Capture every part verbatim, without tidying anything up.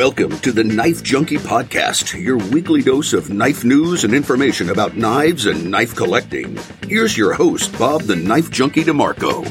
Welcome to the Knife Junkie Podcast, your weekly dose of knife news and information about knives and knife collecting. Here's your host, Bob the Knife Junkie DeMarco.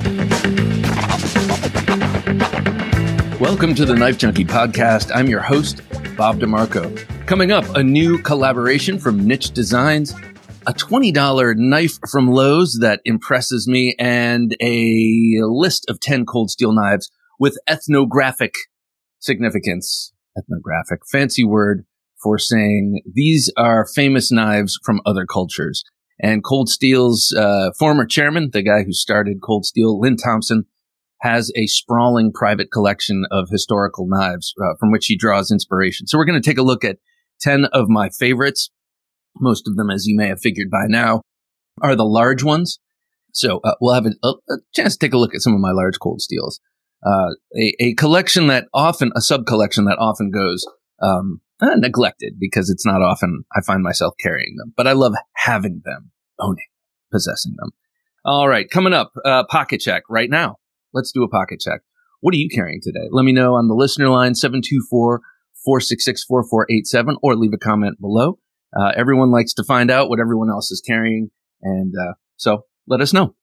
Welcome to the Knife Junkie Podcast. I'm your host, Bob DeMarco. Coming up, a new collaboration from Niche Designs, a twenty dollars knife from Lowe's that impresses me, and a list of ten cold steel knives with ethnographic significance. Ethnographic, fancy word for saying these are famous knives from other cultures. And Cold Steel's uh, former chairman, the guy who started Cold Steel, Lynn Thompson, has a sprawling private collection of historical knives uh, from which he draws inspiration. So we're going to take a look at ten of my favorites. Most of them, as you may have figured by now, are the large ones. So uh, we'll have a, a chance to take a look at some of my large Cold Steels. Uh, a, a collection that often, a sub-collection that often goes um, uh, neglected because it's not often I find myself carrying them. But I love having them, owning, possessing them. All right, coming up, uh, pocket check right now. Let's do a pocket check. What are you carrying today? Let me know on the listener line, seven two four, four six six, four four eight seven, or leave a comment below. Uh, everyone likes to find out what everyone else is carrying, and uh, so let us know.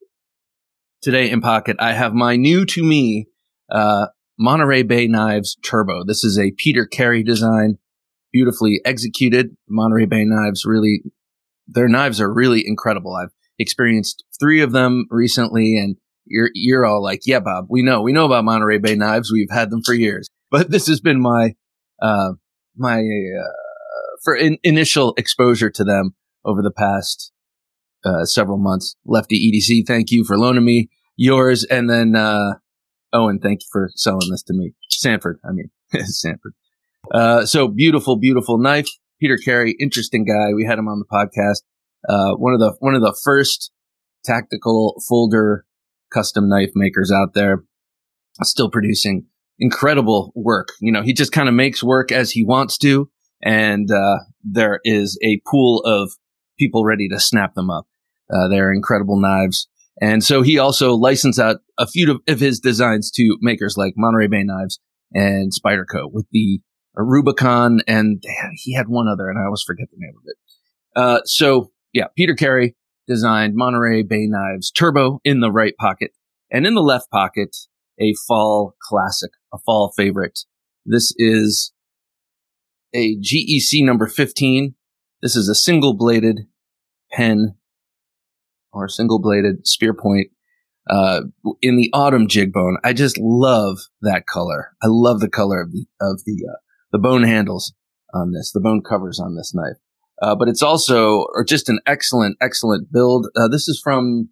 Today in pocket, I have my new to me uh, Monterey Bay Knives Turbo. This is a Peter Carey design, beautifully executed. Monterey Bay Knives really, their knives are really incredible. I've experienced three of them recently, and you're you're all like, yeah, Bob, we know, we know about Monterey Bay Knives. We've had them for years, but this has been my uh, my uh, for in, initial exposure to them over the past uh, several months. Lefty E D C, thank you for loaning me yours. And then, uh, Owen, thank you for selling this to me. Sanford, I mean, Sanford. Uh, so beautiful, beautiful knife. Peter Carey, interesting guy. We had him on the podcast. Uh, one of the, one of the first tactical folder custom knife makers out there, still producing incredible work. You know, he just kind of makes work as he wants to. And, uh, there is a pool of people ready to snap them up. Uh, they're incredible knives. And so he also licensed out a few of his designs to makers like Monterey Bay Knives and Spyderco with the Rubicon. And he had one other, and I always forget the name of it. Uh, so yeah, Peter Carey designed Monterey Bay Knives Turbo in the right pocket, and in the left pocket, a fall classic, a fall favorite. This is a G E C number fifteen. This is a single-bladed pen or single-bladed spear point uh, in the autumn jig bone. I just love that color. I love the color of the of the uh, the bone handles on this, the bone covers on this knife. Uh, but it's also or just an excellent, excellent build. Uh, this is from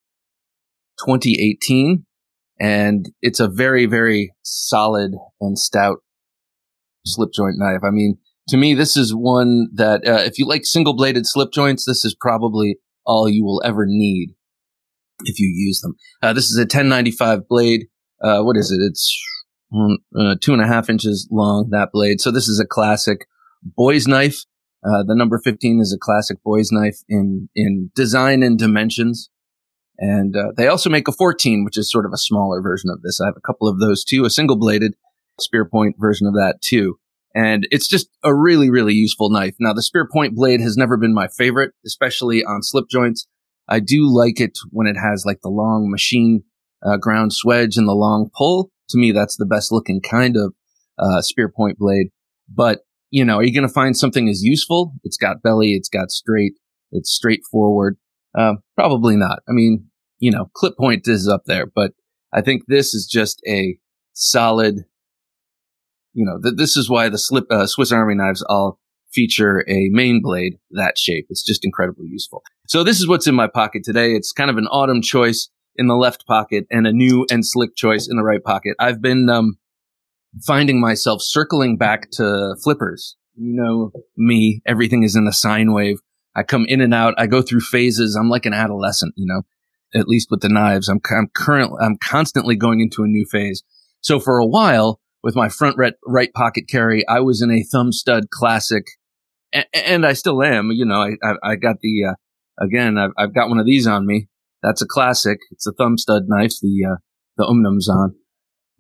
twenty eighteen, and it's a very, very solid and stout slip joint knife. I mean, to me, this is one that, uh, if you like single bladed slip joints, this is probably all you will ever need if you use them. Uh, this is a ten ninety-five blade. Uh, what is it? It's uh, two and a half inches long, that blade. So this is a classic boy's knife. Uh, the number fifteen is a classic boy's knife in, in design and dimensions. And, uh, they also make a fourteen, which is sort of a smaller version of this. I have a couple of those too, a single bladed spear point version of that too. And it's just a really, really useful knife. Now, the spear point blade has never been my favorite, especially on slip joints. I do like it when it has like the long machine uh, ground swedge and the long pull. To me, that's the best looking kind of uh, spear point blade. But, you know, are you going to find something as useful? It's got belly, it's got straight, it's straightforward. Uh, probably not. I mean, you know, clip point is up there, but I think this is just a solid. You know, th- this is why the slip, uh, Swiss Army knives all feature a main blade that shape. It's just incredibly useful. So this is what's in my pocket today. It's kind of an autumn choice in the left pocket and a new and slick choice in the right pocket. I've been um, finding myself circling back to flippers. You know me, everything is in a sine wave. I come in and out. I go through phases. I'm like an adolescent, you know, at least with the knives. I'm, I'm currently, I'm constantly going into a new phase. So for a while, with my front right, right pocket carry, I was in a thumb stud classic, and, and I still am. You know, I, I, I got the, uh, again, I've, I've got one of these on me. That's a classic. It's a thumb stud knife, the, uh, the Umnumzan.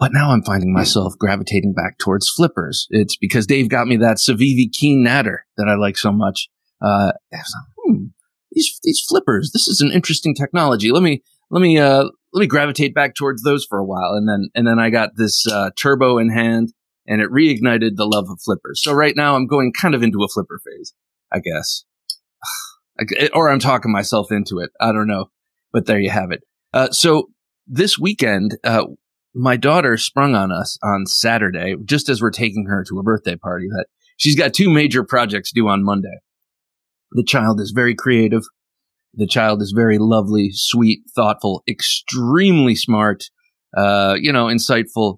But now I'm finding myself gravitating back towards flippers. It's because Dave got me that Civivi Keen Natter that I like so much. Uh, I was like, hmm, these these flippers, this is an interesting technology. Let me let me uh let me gravitate back towards those for a while, and then and then I got this uh, turbo in hand, and it reignited the love of flippers. So right now I'm going kind of into a flipper phase, I guess, or I'm talking myself into it. I don't know, but there you have it. Uh, so this weekend, uh, my daughter sprung on us on Saturday, just as we're taking her to a birthday party, that she's got two major projects due on Monday. The child is very creative. The child is very lovely, sweet, thoughtful, extremely smart, uh, you know, insightful,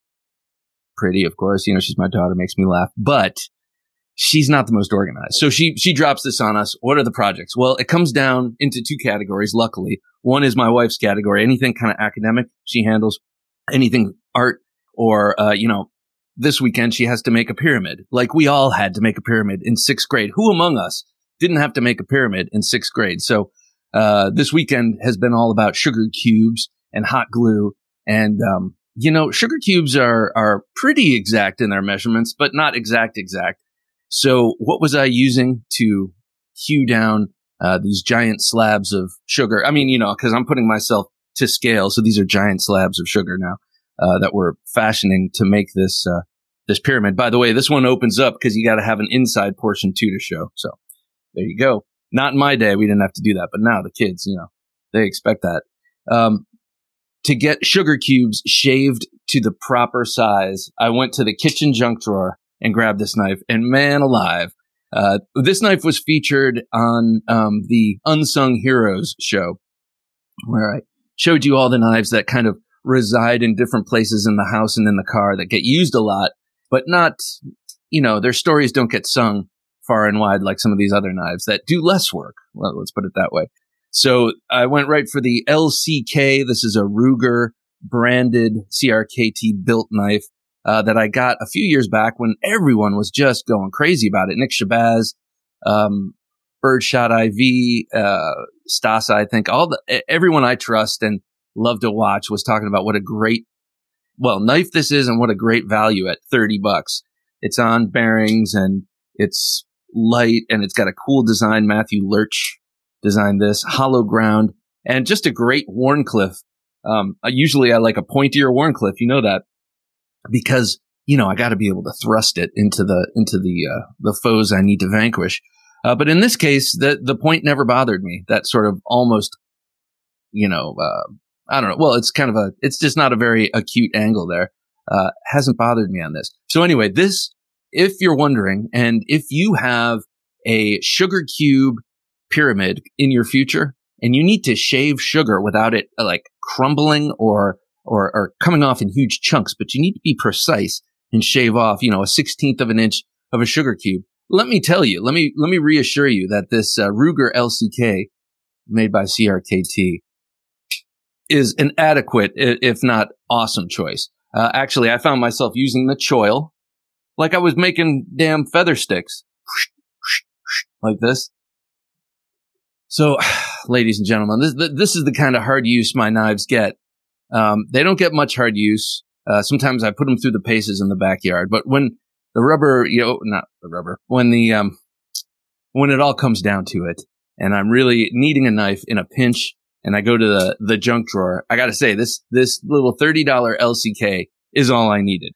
pretty, of course. You know, she's my daughter, makes me laugh, but she's not the most organized. So she, she drops this on us. What are the projects? Well, it comes down into two categories, luckily. One is my wife's category. Anything kind of academic, she handles. Anything art or, uh, you know, this weekend she has to make a pyramid. Like we all had to make a pyramid in sixth grade. Who among us didn't have to make a pyramid in sixth grade? So, uh, this weekend has been all about sugar cubes and hot glue. And, um, you know, sugar cubes are, are pretty exact in their measurements, but not exact, exact. So what was I using to hew down, uh, these giant slabs of sugar? I mean, you know, cause I'm putting myself to scale. So these are giant slabs of sugar now, uh, that we're fashioning to make this, uh, this pyramid. By the way, this one opens up because you got to have an inside portion too to show. So there you go. Not in my day. We didn't have to do that, but now the kids, you know, they expect that. Um, to get sugar cubes shaved to the proper size, I went to the kitchen junk drawer and grabbed this knife, and man alive, uh, this knife was featured on, um, the Unsung Heroes show, where I showed you all the knives that kind of reside in different places in the house and in the car that get used a lot, but not, you know, their stories don't get sung far and wide like some of these other knives that do less work. Well, let's put it that way. So I went right for the L C K. This is a Ruger branded C R K T built knife, uh, that I got a few years back when everyone was just going crazy about it. Nick Shabazz, um, Birdshot I V, uh, Stasa, I think all the, everyone I trust and love to watch was talking about what a great, well, knife this is and what a great value at thirty bucks. It's on bearings and it's light and it's got a cool design. Matthew Lurch designed this, hollow ground, and just a great Wharncliffe. Um, usually I like a pointier Wharncliffe, you know that, because, you know, I got to be able to thrust it into the, into the, uh, the foes I need to vanquish. Uh, but in this case, the, the point never bothered me. That sort of almost, you know, uh, I don't know. Well, it's kind of a, it's just not a very acute angle there. Uh, hasn't bothered me on this. So anyway, this, if you're wondering, and if you have a sugar cube pyramid in your future and you need to shave sugar without it uh, like crumbling or, or, or coming off in huge chunks, but you need to be precise and shave off, you know, a sixteenth of an inch of a sugar cube. Let me tell you, let me, let me reassure you that this uh, Ruger L C K made by C R K T is an adequate, if not awesome choice. Uh, actually, I found myself using the choil like I was making damn feather sticks like this. So, ladies and gentlemen, this, this is the kind of hard use my knives get. Um, they don't get much hard use. Uh, sometimes I put them through the paces in the backyard, but when the rubber, you know, not the rubber, when the, um, when it all comes down to it and I'm really needing a knife in a pinch and I go to the, the junk drawer, I gotta say this, this little thirty dollars L C K is all I needed.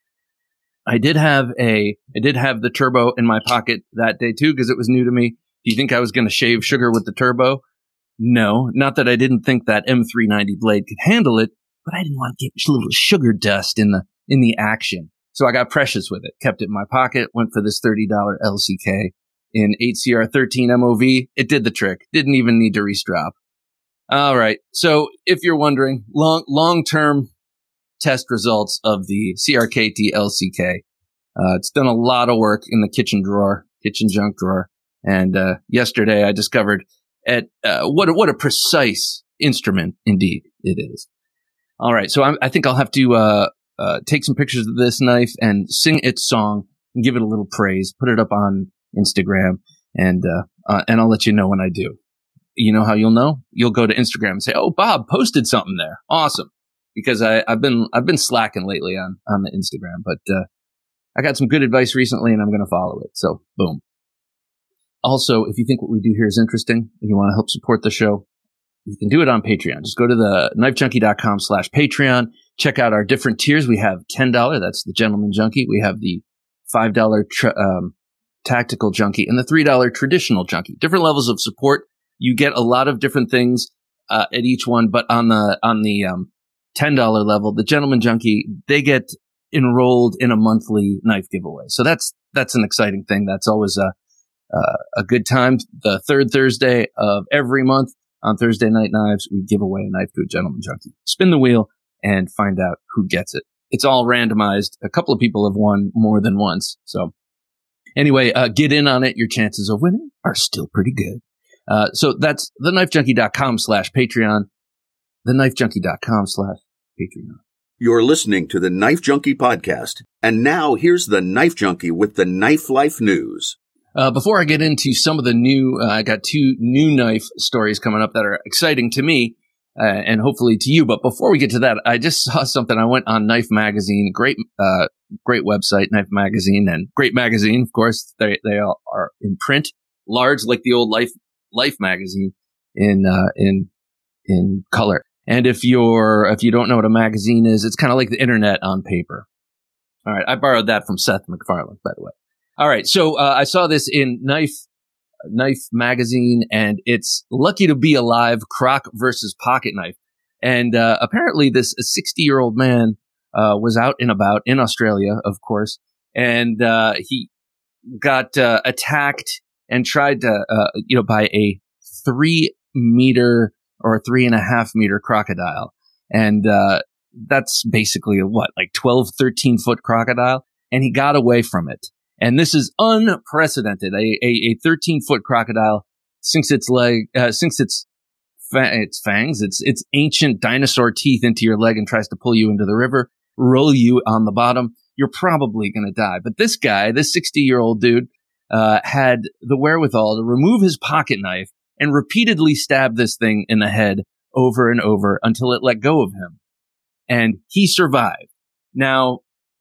I did have a, I did have the turbo in my pocket that day too, because it was new to me. Do you think I was going to shave sugar with the turbo? No, not that I didn't think that M three ninety blade could handle it, but I didn't want to get a little sugar dust in the, in the action. So I got precious with it, kept it in my pocket, went for this thirty dollars L C K in eight C R thirteen M O V. It did the trick. Didn't even need to restrap. All right. So if you're wondering, long, long-term test results of the C R K T L C K. Uh, it's done a lot of work in the kitchen drawer, kitchen junk drawer. And, uh, yesterday I discovered at, uh, what, a, what a precise instrument indeed it is. All right. So I'm, I think I'll have to, uh, uh, take some pictures of this knife and sing its song and give it a little praise, put it up on Instagram and, uh, uh, and I'll let you know when I do. You know how you'll know? You'll go to Instagram and say, oh, Bob posted something there. Awesome. because I, I've been I've been slacking lately on on the Instagram, but uh, I got some good advice recently, and I'm going to follow it. So, boom. Also, if you think what we do here is interesting and you want to help support the show, you can do it on Patreon. Just go to the knifejunkie.com slash Patreon. Check out our different tiers. We have ten dollars. That's the Gentleman Junkie. We have the five dollars tra- um, Tactical Junkie and the three dollars Traditional Junkie. Different levels of support. You get a lot of different things uh, at each one, but on the on the um, ten dollars level, the Gentleman Junkie, they get enrolled in a monthly knife giveaway. So that's that's an exciting thing. That's always a uh, a good time. The third Thursday of every month on Thursday Night Knives, we give away a knife to a Gentleman Junkie. Spin the wheel and find out who gets it. It's all randomized. A couple of people have won more than once. So anyway, uh, get in on it. Your chances of winning are still pretty good. Uh, so that's theknifejunkie.com slash Patreon, theknifejunkie.com slash Patreon. You're listening to the Knife Junkie podcast. And now here's the Knife Junkie with the Knife Life News. Uh, before I get into some of the new, uh, I got two new knife stories coming up that are exciting to me uh, and hopefully to you. But before we get to that, I just saw something. I went on Knife Magazine, great, uh, great website, Knife Magazine, and great magazine. Of course, they they all are in print, large like the old Life Life magazine in uh, in in color. And if you're if you don't know what a magazine is, it's kind of like the internet on paper. All right, I borrowed that from Seth MacFarlane, by the way. All right, so uh, I saw this in Knife Knife Magazine, and it's Lucky to Be Alive, Croc versus Pocket Knife. And uh, apparently this sixty-year-old man uh, was out and about in Australia, of course, and uh, he got uh, attacked and tried to, uh, you know, by a three meter or a three and a half meter crocodile. And uh, that's basically a, what, like twelve, thirteen foot crocodile. And he got away from it. And this is unprecedented. A, a, a thirteen foot crocodile sinks its leg, uh, sinks its, fa- its fangs, its, its ancient dinosaur teeth into your leg and tries to pull you into the river, roll you on the bottom. You're probably going to die. But this guy, this sixty year old dude, uh, had the wherewithal to remove his pocket knife and repeatedly stab this thing in the head over and over until it let go of him. And he survived. Now,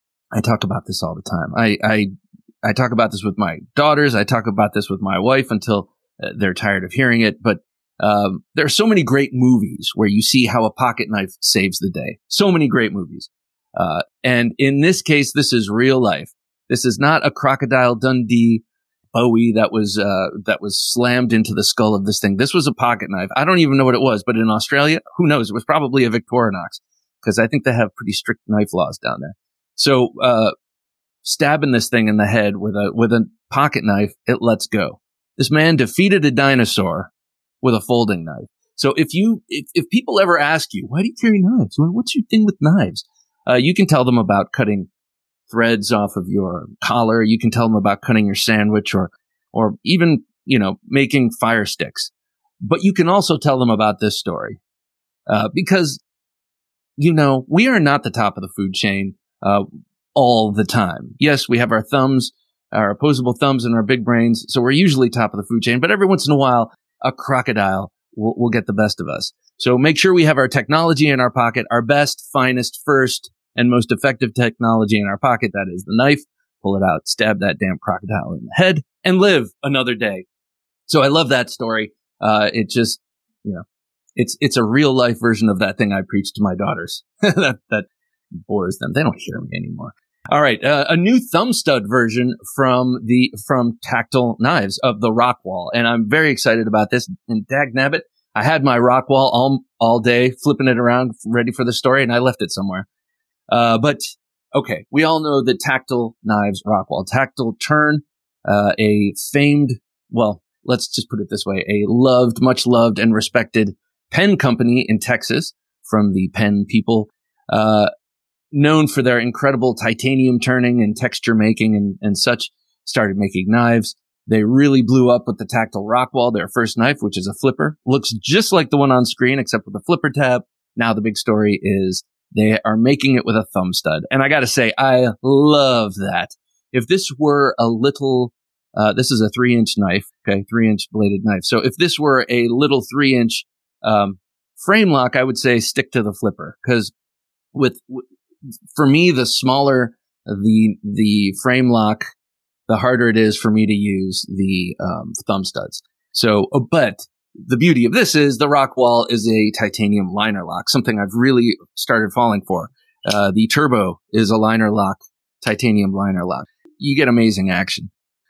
I talk about this all the time. I, I, I talk about this with my daughters. I talk about this with my wife until uh, they're tired of hearing it. But um, there are so many great movies where you see how a pocket knife saves the day. So many great movies. Uh, and in this case, this is real life. This is not a Crocodile Dundee Bowie that was uh, that was slammed into the skull of this thing. This was a pocket knife. I don't even know what it was, but in Australia, who knows? It was probably a Victorinox because I think they have pretty strict knife laws down there. So, uh, stabbing this thing in the head with a, with a pocket knife, it lets go. This man defeated a dinosaur with a folding knife. So if you, if, if people ever ask you, why do you carry knives? What's your thing with knives? Uh, you can tell them about cutting threads off of your collar. You can tell them about cutting your sandwich or, or even, you know, making fire sticks. But you can also tell them about this story, uh, because, you know, we are not the top of the food chain. Uh, all the time. Yes, we have our thumbs, our opposable thumbs and our big brains. So we're usually top of the food chain, but every once in a while, a crocodile will, will get the best of us. So make sure we have our technology in our pocket, our best, finest, first, and most effective technology in our pocket. That is the knife. Pull it out, stab that damn crocodile in the head, and live another day. So I love that story. Uh, it just, you know, it's, it's a real life version of that thing I preach to my daughters. that, that, bores them. They don't hear me anymore. All right. Uh, a new thumb stud version from the, from Tactile Knives of the Rockwall. And I'm very excited about this. And dagnabbit, I had my Rockwall all, all day, flipping it around, ready for the story, and I left it somewhere. Uh, but okay. We all know the Tactile Knives Rockwall. Tactile Turn, uh, a famed, well, let's just put it this way, a loved, much loved and respected pen company in Texas from the pen people, uh, known for their incredible titanium turning and texture making and, and such, started making knives. They really blew up with the Tactile Rockwall, their first knife, which is a flipper. Looks just like the one on screen, except with a flipper tab. Now the big story is they are making it with a thumb stud. And I got to say, I love that. If this were a little, uh, this is a three inch knife, okay, three inch bladed knife. So if this were a little three inch um, frame lock, I would say stick to the flipper because with, with for me, the smaller the the frame lock, the harder it is for me to use the um, thumb studs. So, but the beauty of this is the Rockwall is a titanium liner lock, something I've really started falling for. Uh, the Turbo is a liner lock, titanium liner lock. You get amazing action.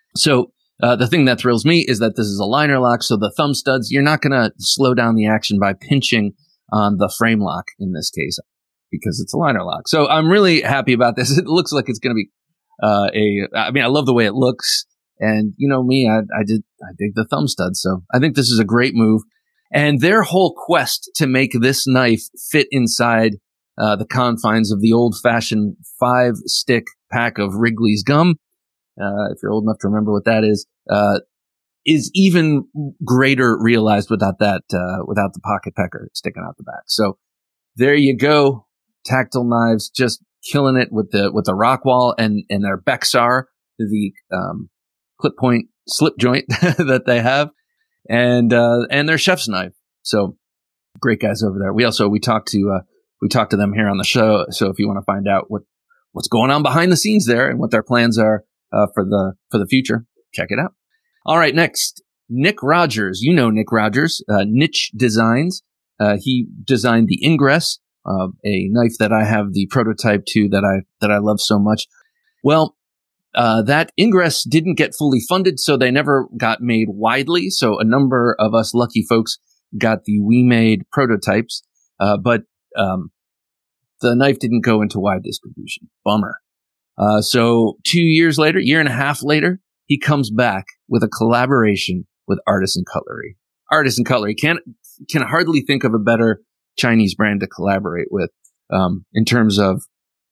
So uh, the thing that thrills me is that this is a liner lock, so the thumb studs, you're not going to slow down the action by pinching on the frame lock in this case, because it's a liner lock. So I'm really happy about this. It looks like it's going to be uh, a, I mean, I love the way it looks. And you know me, I, I did, I dig the thumb studs. So I think this is a great move. And their whole quest to make this knife fit inside uh, the confines of the old fashioned five stick pack of Wrigley's gum, uh, if you're old enough to remember what that is, uh, is even greater realized without that, uh, without the pocket pecker sticking out the back. So there you go. Tactile knives, just killing it with the, with the Rockwall and, and their Bexar, the, um, clip point slip joint that they have, and, uh, and their chef's knife. So great guys over there. We also, we talked to, uh, we talked to them here on the show. So if you want to find out what, what's going on behind the scenes there and what their plans are, uh, for the, for the future, check it out. All right. Next, Nick Rogers. You know, Nick Rogers, uh, Niche Designs. Uh, he designed the Ingress, uh, a knife that I have the prototype to that I, that I love so much. Well, Uh, that Ingress didn't get fully funded, so they never got made widely. So a number of us lucky folks got the We Made prototypes, uh, but um, the knife didn't go into wide distribution. Bummer. Uh, so two years later, year and a half later, he comes back with a collaboration with Artisan Cutlery. Artisan Cutlery can can hardly think of a better Chinese brand to collaborate with um, in terms of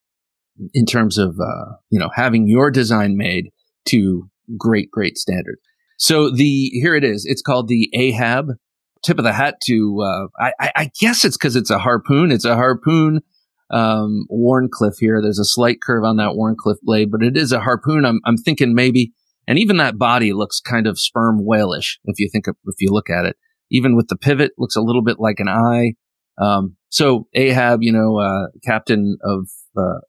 in terms of, uh, you know, having your design made to great, great standard. So the, here it is. It's called the Ahab. Tip of the hat to, uh, I, I guess it's because it's a harpoon. It's a harpoon, um, Wharncliffe here. There's a slight curve on that Wharncliffe blade, but it is a harpoon. I'm, I'm thinking maybe, and even that body looks kind of sperm whalish if you think of, if you look at it. Even with the pivot, looks a little bit like an eye. Um, so Ahab, you know, uh, captain of, uh,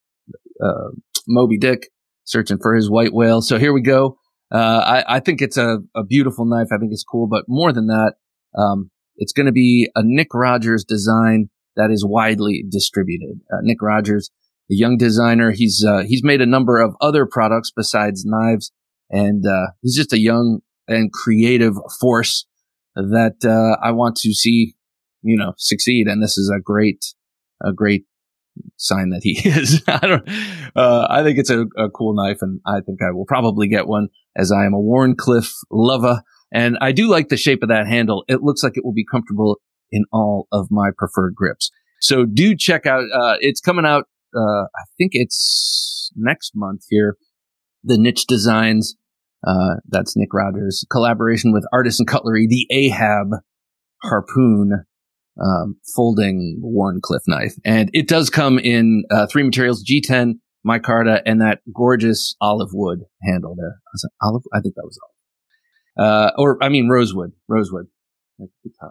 Uh, Moby Dick searching for his white whale. So here we go. Uh, I, I think it's a, a beautiful knife. I think it's cool, but more than that, um, it's going to be a Nick Rogers design that is widely distributed. Uh, Nick Rogers, a young designer, he's uh, he's made a number of other products besides knives, and uh, he's just a young and creative force that uh, I want to see, you know, succeed. And this is a great, a great. sign that he is. I don't, uh, I think it's a, a cool knife, and I think I will probably get one, as I am a Wharncliffe lover. And I do like the shape of that handle. It looks like it will be comfortable in all of my preferred grips. So do check out, uh, it's coming out, uh, I think it's next month here. The Niche Designs, uh, that's Nick Rogers, collaboration with Artisan Cutlery, the Ahab harpoon, Um, folding Wharncliffe knife. And it does come in uh, three materials, G ten, micarta, and that gorgeous olive wood handle there. Was it olive? I think that was olive. Uh, or, I mean, rosewood. Rosewood. Like guitar.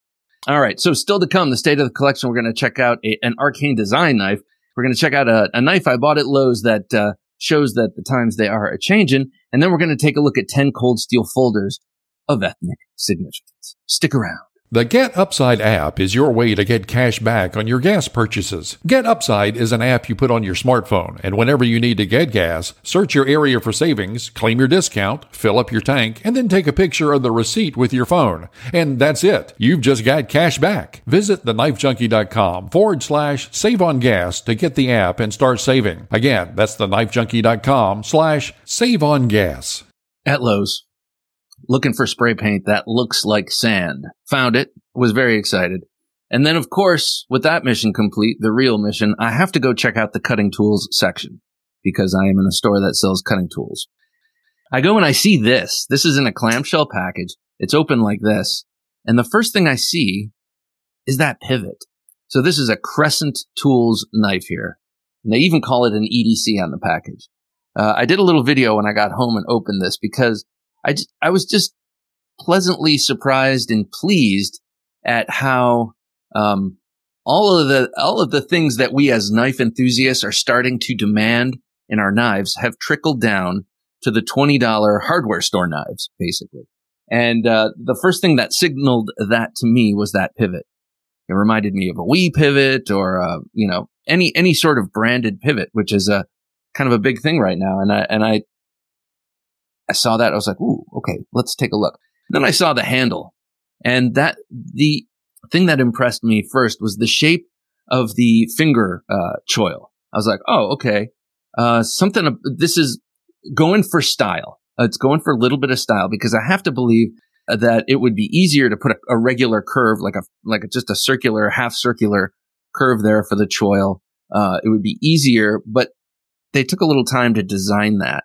All right. So still to come, the state of the collection, we're going to check out a, an Arcane Design knife. We're going to check out a, a knife I bought at Lowe's that uh, shows that the times they are a-changing. And then we're going to take a look at ten cold steel folders of ethnic significance. Stick around. The Get Upside app is your way to get cash back on your gas purchases. Get Upside is an app you put on your smartphone, and whenever you need to get gas, search your area for savings, claim your discount, fill up your tank, and then take a picture of the receipt with your phone. And that's it. You've just got cash back. Visit theknifejunkie.com forward slash save on gas to get the app and start saving. Again, that's theknifejunkie.com slash save on gas. At Lowe's. Looking for spray paint that looks like sand. Found it. Was very excited. And then, of course, with that mission complete, the real mission, I have to go check out the cutting tools section because I am in a store that sells cutting tools. I go and I see this. This is in a clamshell package. It's open like this. And the first thing I see is that pivot. So this is a Crescent Tools knife here. And they even call it an E D C on the package. Uh, I did a little video when I got home and opened this because I, just, I was just pleasantly surprised and pleased at how um, all of the all of the things that we as knife enthusiasts are starting to demand in our knives have trickled down to the twenty dollars hardware store knives, basically. And uh, the first thing that signaled that to me was that pivot. It reminded me of a WE pivot or uh, you know any any sort of branded pivot, which is a kind of a big thing right now. And I and I I saw that, I was like, ooh, okay, let's take a look. Then I saw the handle, and that the thing that impressed me first was the shape of the finger uh, choil. I was like, oh, okay, uh, something. This is going for style. Uh, it's going for a little bit of style, because I have to believe that it would be easier to put a, a regular curve, like a like a, just a circular, half circular curve there for the choil. Uh, it would be easier, but they took a little time to design that.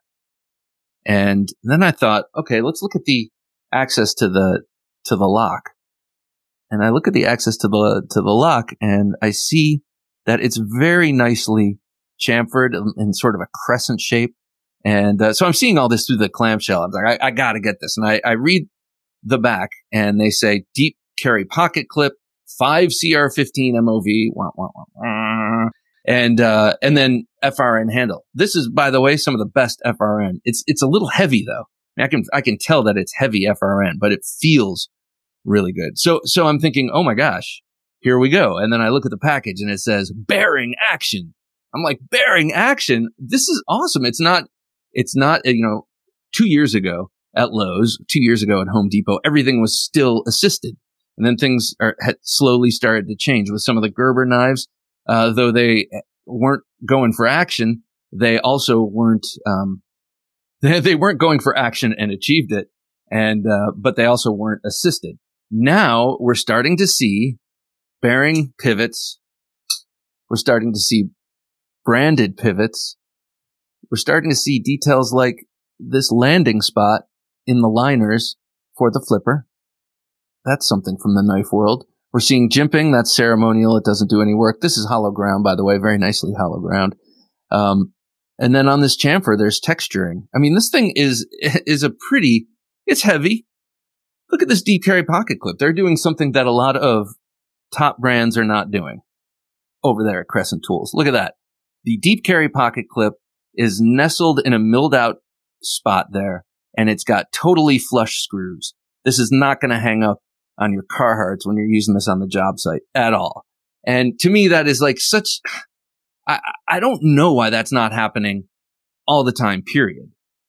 And then I thought, okay, let's look at the access to the to the lock. And I look at the access to the to the lock, and I see that it's very nicely chamfered in sort of a crescent shape. And uh, so I'm seeing all this through the clamshell. I'm like, I, I got to get this. And I, I read the back, and they say deep carry pocket clip, five C R fifteen M O V, wah, wah, wah, wah, and uh, and then F R N handle. This is, by the way, some of the best F R N. It's it's a little heavy though. I can I can tell that it's heavy F R N, but it feels really good. So so I'm thinking, oh my gosh, here we go. And then I look at the package, and it says bearing action. I'm like, bearing action? This is awesome. It's not it's not you know two years ago at Lowe's, two years ago at Home Depot, everything was still assisted. And then things are, had slowly started to change with some of the Gerber knives. Uh, though they weren't going for action, they also weren't, um, they, they weren't going for action and achieved it. And, uh, but they also weren't assisted. Now we're starting to see bearing pivots. We're starting to see branded pivots. We're starting to see details like this landing spot in the liners for the flipper. That's something from the knife world. We're seeing jimping. That's ceremonial. It doesn't do any work. This is hollow ground, by the way, very nicely hollow ground. Um, and then on this chamfer, there's texturing. I mean, this thing is, is a pretty, it's heavy. Look at this deep carry pocket clip. They're doing something that a lot of top brands are not doing over there at Crescent Tools. Look at that. The deep carry pocket clip is nestled in a milled out spot there, and it's got totally flush screws. This is not going to hang up on your Carhartts when you're using this on the job site at all. And to me, that is like such, I, I don't know why that's not happening all the time, period.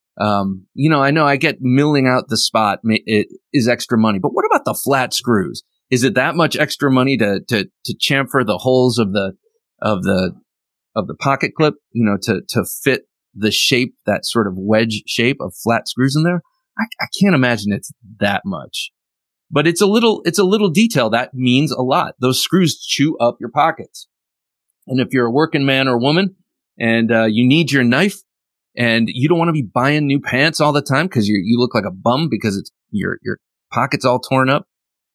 Um, you know, I know I get milling out the spot it is extra money, but what about the flat screws? Is it that much extra money to, to, to chamfer the holes of the, of the, of the pocket clip, you know, to, to fit the shape, that sort of wedge shape of flat screws in there? I, I can't imagine it's that much, but it's a little, it's a little detail that means a lot. Those screws chew up your pockets. And if you're a working man or woman and, uh, you need your knife and you don't want to be buying new pants all the time because you you look like a bum because it's your, your pockets all torn up.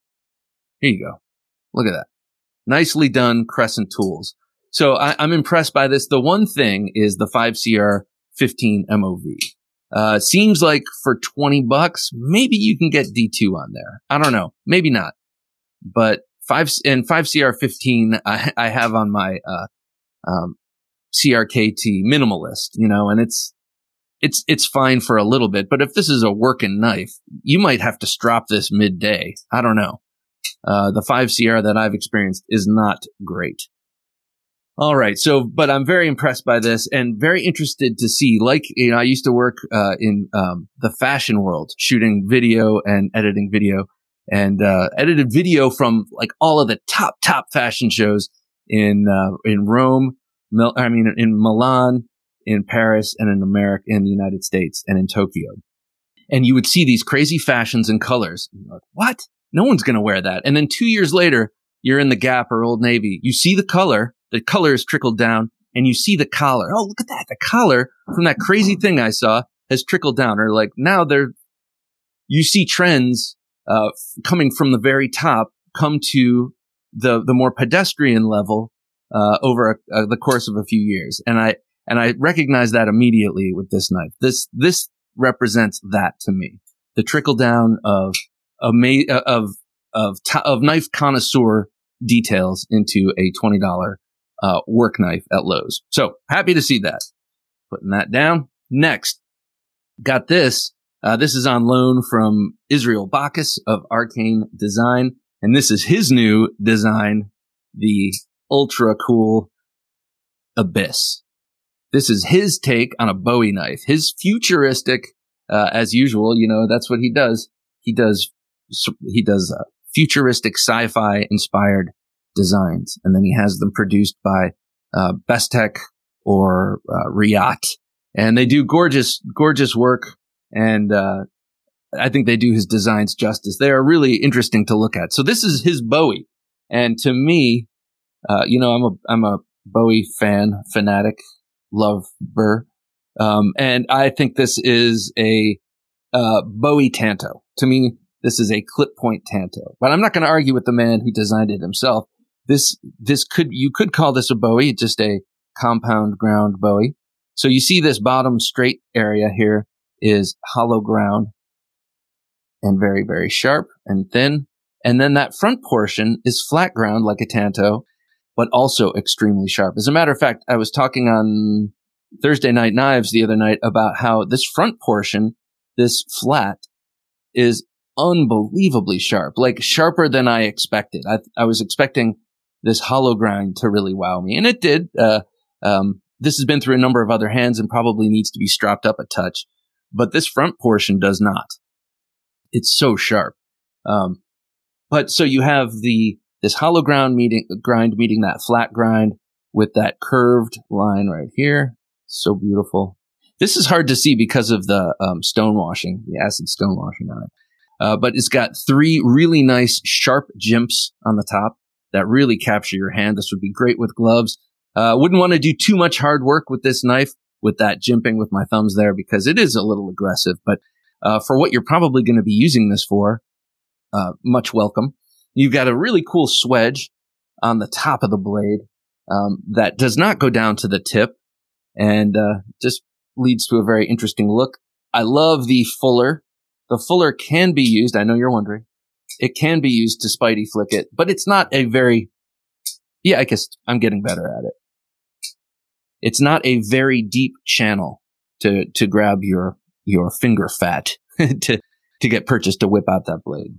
Here you go. Look at that. Nicely done, Crescent Tools. So I, I'm impressed by this. The one thing is the five C R fifteen M O V. Uh, seems like for twenty bucks, maybe you can get D two on there. I don't know. Maybe not. But five and five C R fifteen, I, I have on my, uh, um, C R K T minimalist, you know, and it's, it's, it's fine for a little bit. But if this is a working knife, you might have to strop this midday. I don't know. Uh, the five C R that I've experienced is not great. All right. So, but I'm very impressed by this and very interested to see, like, you know, I used to work, uh, in, um, the fashion world, shooting video and editing video and, uh, edited video from like all of the top, top fashion shows in, uh, in Rome, Mil- I mean, in Milan, in Paris, and in America, in the United States, and in Tokyo. And you would see these crazy fashions and colors. And you're like, what? No one's going to wear that. And then two years later, you're in the Gap or Old Navy. You see the color. The color is trickled down, and you see the collar. Oh, look at that. The collar from that crazy thing I saw has trickled down. Or like now there, you see trends, uh, coming from the very top come to the, the more pedestrian level, uh, over a, uh, the course of a few years. And I, and I recognize that immediately with this knife. This, this represents that to me. The trickle down of, of, of, of, of knife connoisseur details into a twenty dollars uh, work knife at Lowe's. So happy to see that. Putting that down. Next, got this. Uh, this is on loan from Israel Bacchus of Arcane Design. And this is his new design, the ultra cool Abyss. This is his take on a Bowie knife. His futuristic, uh, as usual, you know, that's what he does. He does, he does uh, futuristic sci-fi inspired designs. And then he has them produced by, uh, Bestech or, uh, Riot. And they do gorgeous, gorgeous work. And, uh, I think they do his designs justice. They are really interesting to look at. So this is his Bowie. And to me, uh, you know, I'm a, I'm a Bowie fan, fanatic, lover. Um, and I think this is a, uh, Bowie Tanto. To me, this is a clip point Tanto, but I'm not going to argue with the man who designed it himself. This, this could, you could call this a Bowie, just a compound ground Bowie. So you see this bottom straight area here is hollow ground and very, very sharp and thin. And then that front portion is flat ground like a Tanto, but also extremely sharp. As a matter of fact, I was talking on Thursday Night Knives the other night about how this front portion, this flat, is unbelievably sharp, like sharper than I expected. I, I was expecting this hollow grind to really wow me, and it did. Uh, um, this has been through a number of other hands and probably needs to be stropped up a touch, but this front portion does not. It's so sharp. Um, but so you have the, this hollow ground meeting, grind meeting that flat grind with that curved line right here. So beautiful. This is hard to see because of the, um, stone washing, the acid stone washing on it. Uh, but it's got three really nice sharp jimps on the top that really capture your hand. This would be great with gloves. Uh, wouldn't want to do too much hard work with this knife with that jimping with my thumbs there because it is a little aggressive, but Uh, for what you're probably going to be using this for, uh, much welcome. You've got a really cool swedge on the top of the blade, um, that does not go down to the tip and, uh, just leads to a very interesting look. I love the fuller. The fuller can be used. I know you're wondering. It can be used to Spidey flick it, but it's not a very, yeah, I guess I'm getting better at it. It's not a very deep channel to, to grab your your finger fat to, to get purchased to whip out that blade.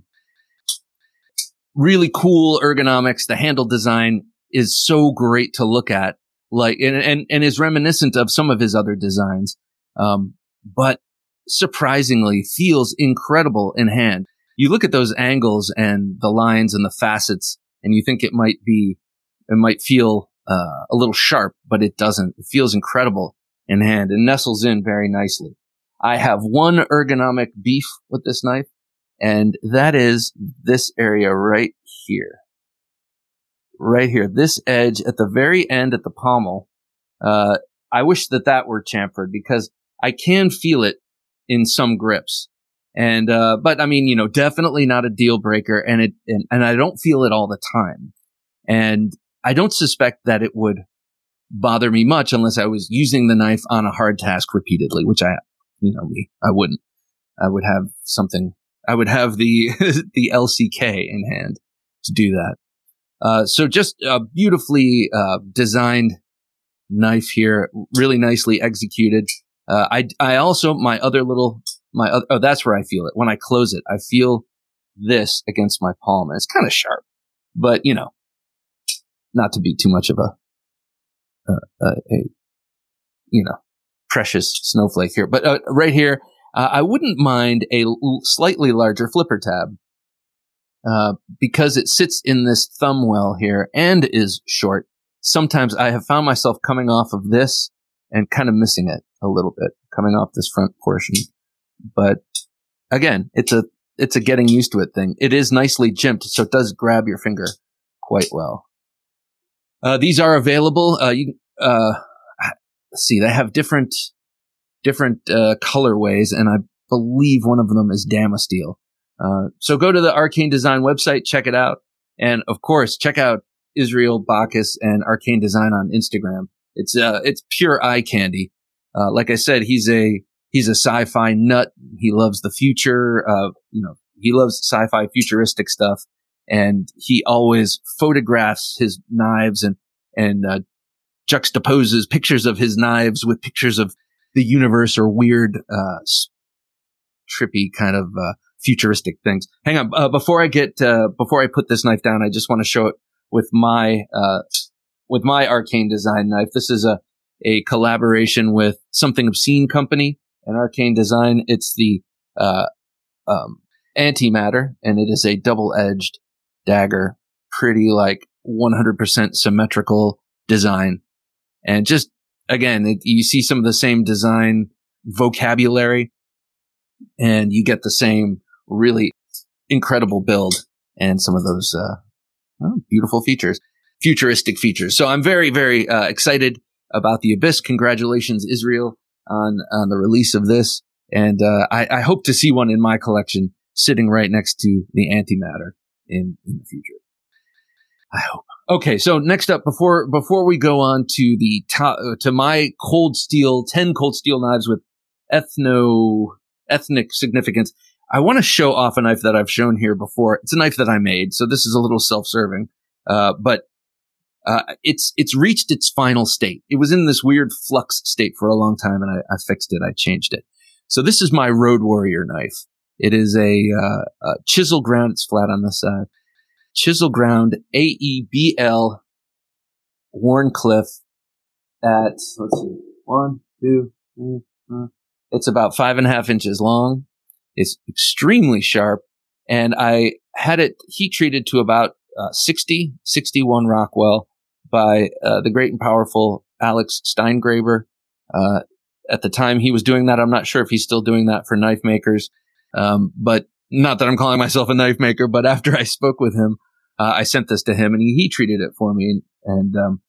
Really cool ergonomics. The handle design is so great to look at, like, and, and, and is reminiscent of some of his other designs. Um, but surprisingly feels incredible in hand. You look at those angles and the lines and the facets and you think it might be, it might feel, uh, a little sharp, but it doesn't. It feels incredible in hand and nestles in very nicely. I have one ergonomic beef with this knife, and that is this area right here. Right here. This edge at the very end at the pommel. Uh, I wish that that were chamfered because I can feel it in some grips. And, uh, but I mean, you know, definitely not a deal breaker, and it, and, and I don't feel it all the time. And I don't suspect that it would bother me much unless I was using the knife on a hard task repeatedly, which I You know me, I wouldn't. I would have something. I would have the the L C K in hand to do that. Uh, so just a beautifully uh, designed knife here, really nicely executed. Uh, I I also my other little my other, oh that's where I feel it when I close it. I feel this against my palm, and it's kind of sharp, but you know, not to be too much of a a, a, a you know. precious snowflake here. But uh, right here, uh, I wouldn't mind a l- slightly larger flipper tab uh, because it sits in this thumb well here and is short. Sometimes I have found myself coming off of this and kind of missing it a little bit, coming off this front portion. But again, it's a it's a getting used to it thing. It is nicely jimped, so it does grab your finger quite well. Uh, these are available. Uh, you uh Let's see, they have different, different, uh, colorways, and I believe one of them is Damasteel. Uh, so go to the Arcane Design website, check it out. And of course, check out Israel Bacchus and Arcane Design on Instagram. It's, uh, it's pure eye candy. Uh, like I said, he's a, he's a sci-fi nut. He loves the future. Uh, you know, he loves sci-fi futuristic stuff. And he always photographs his knives and, and, uh, juxtaposes pictures of his knives with pictures of the universe or weird, uh, trippy kind of, uh, futuristic things. Hang on. Uh, before I get, uh, before I put this knife down, I just want to show it with my, uh, with my Arcane Design knife. This is a, a collaboration with Something Obscene Company and Arcane Design. It's the, uh, um, Antimatter, and it is a double-edged dagger, pretty like one hundred percent symmetrical design. And just, again, it, you see some of the same design vocabulary, and you get the same really incredible build and some of those uh, oh, beautiful features, futuristic features. So I'm very, very uh, excited about the Abyss. Congratulations, Israel, on, on the release of this. And uh, I, I hope to see one in my collection sitting right next to the Antimatter in, in the future. I hope. Okay, so next up, before before we go on to the to, uh, to my cold steel, ten cold steel knives with ethno ethnic significance, I want to show off a knife that I've shown here before. It's a knife that I made, so this is a little self-serving, uh, but uh, it's it's reached its final state. It was in this weird flux state for a long time, and I, I fixed it. I changed it. So this is my Road Warrior knife. It is a, uh, a chisel ground. It's flat on the side. Chisel ground A E B L Wharncliffe at, let's see, one, two, three, four. It's about five and a half inches long. It's extremely sharp. And I had it heat treated to about uh, sixty, sixty-one Rockwell by uh, the great and powerful Alex Steingraber. Uh, at the time he was doing that, I'm not sure if he's still doing that for knife makers. Um, but not that I'm calling myself a knife maker, but after I spoke with him, uh, I sent this to him and he heat treated it for me. And, um,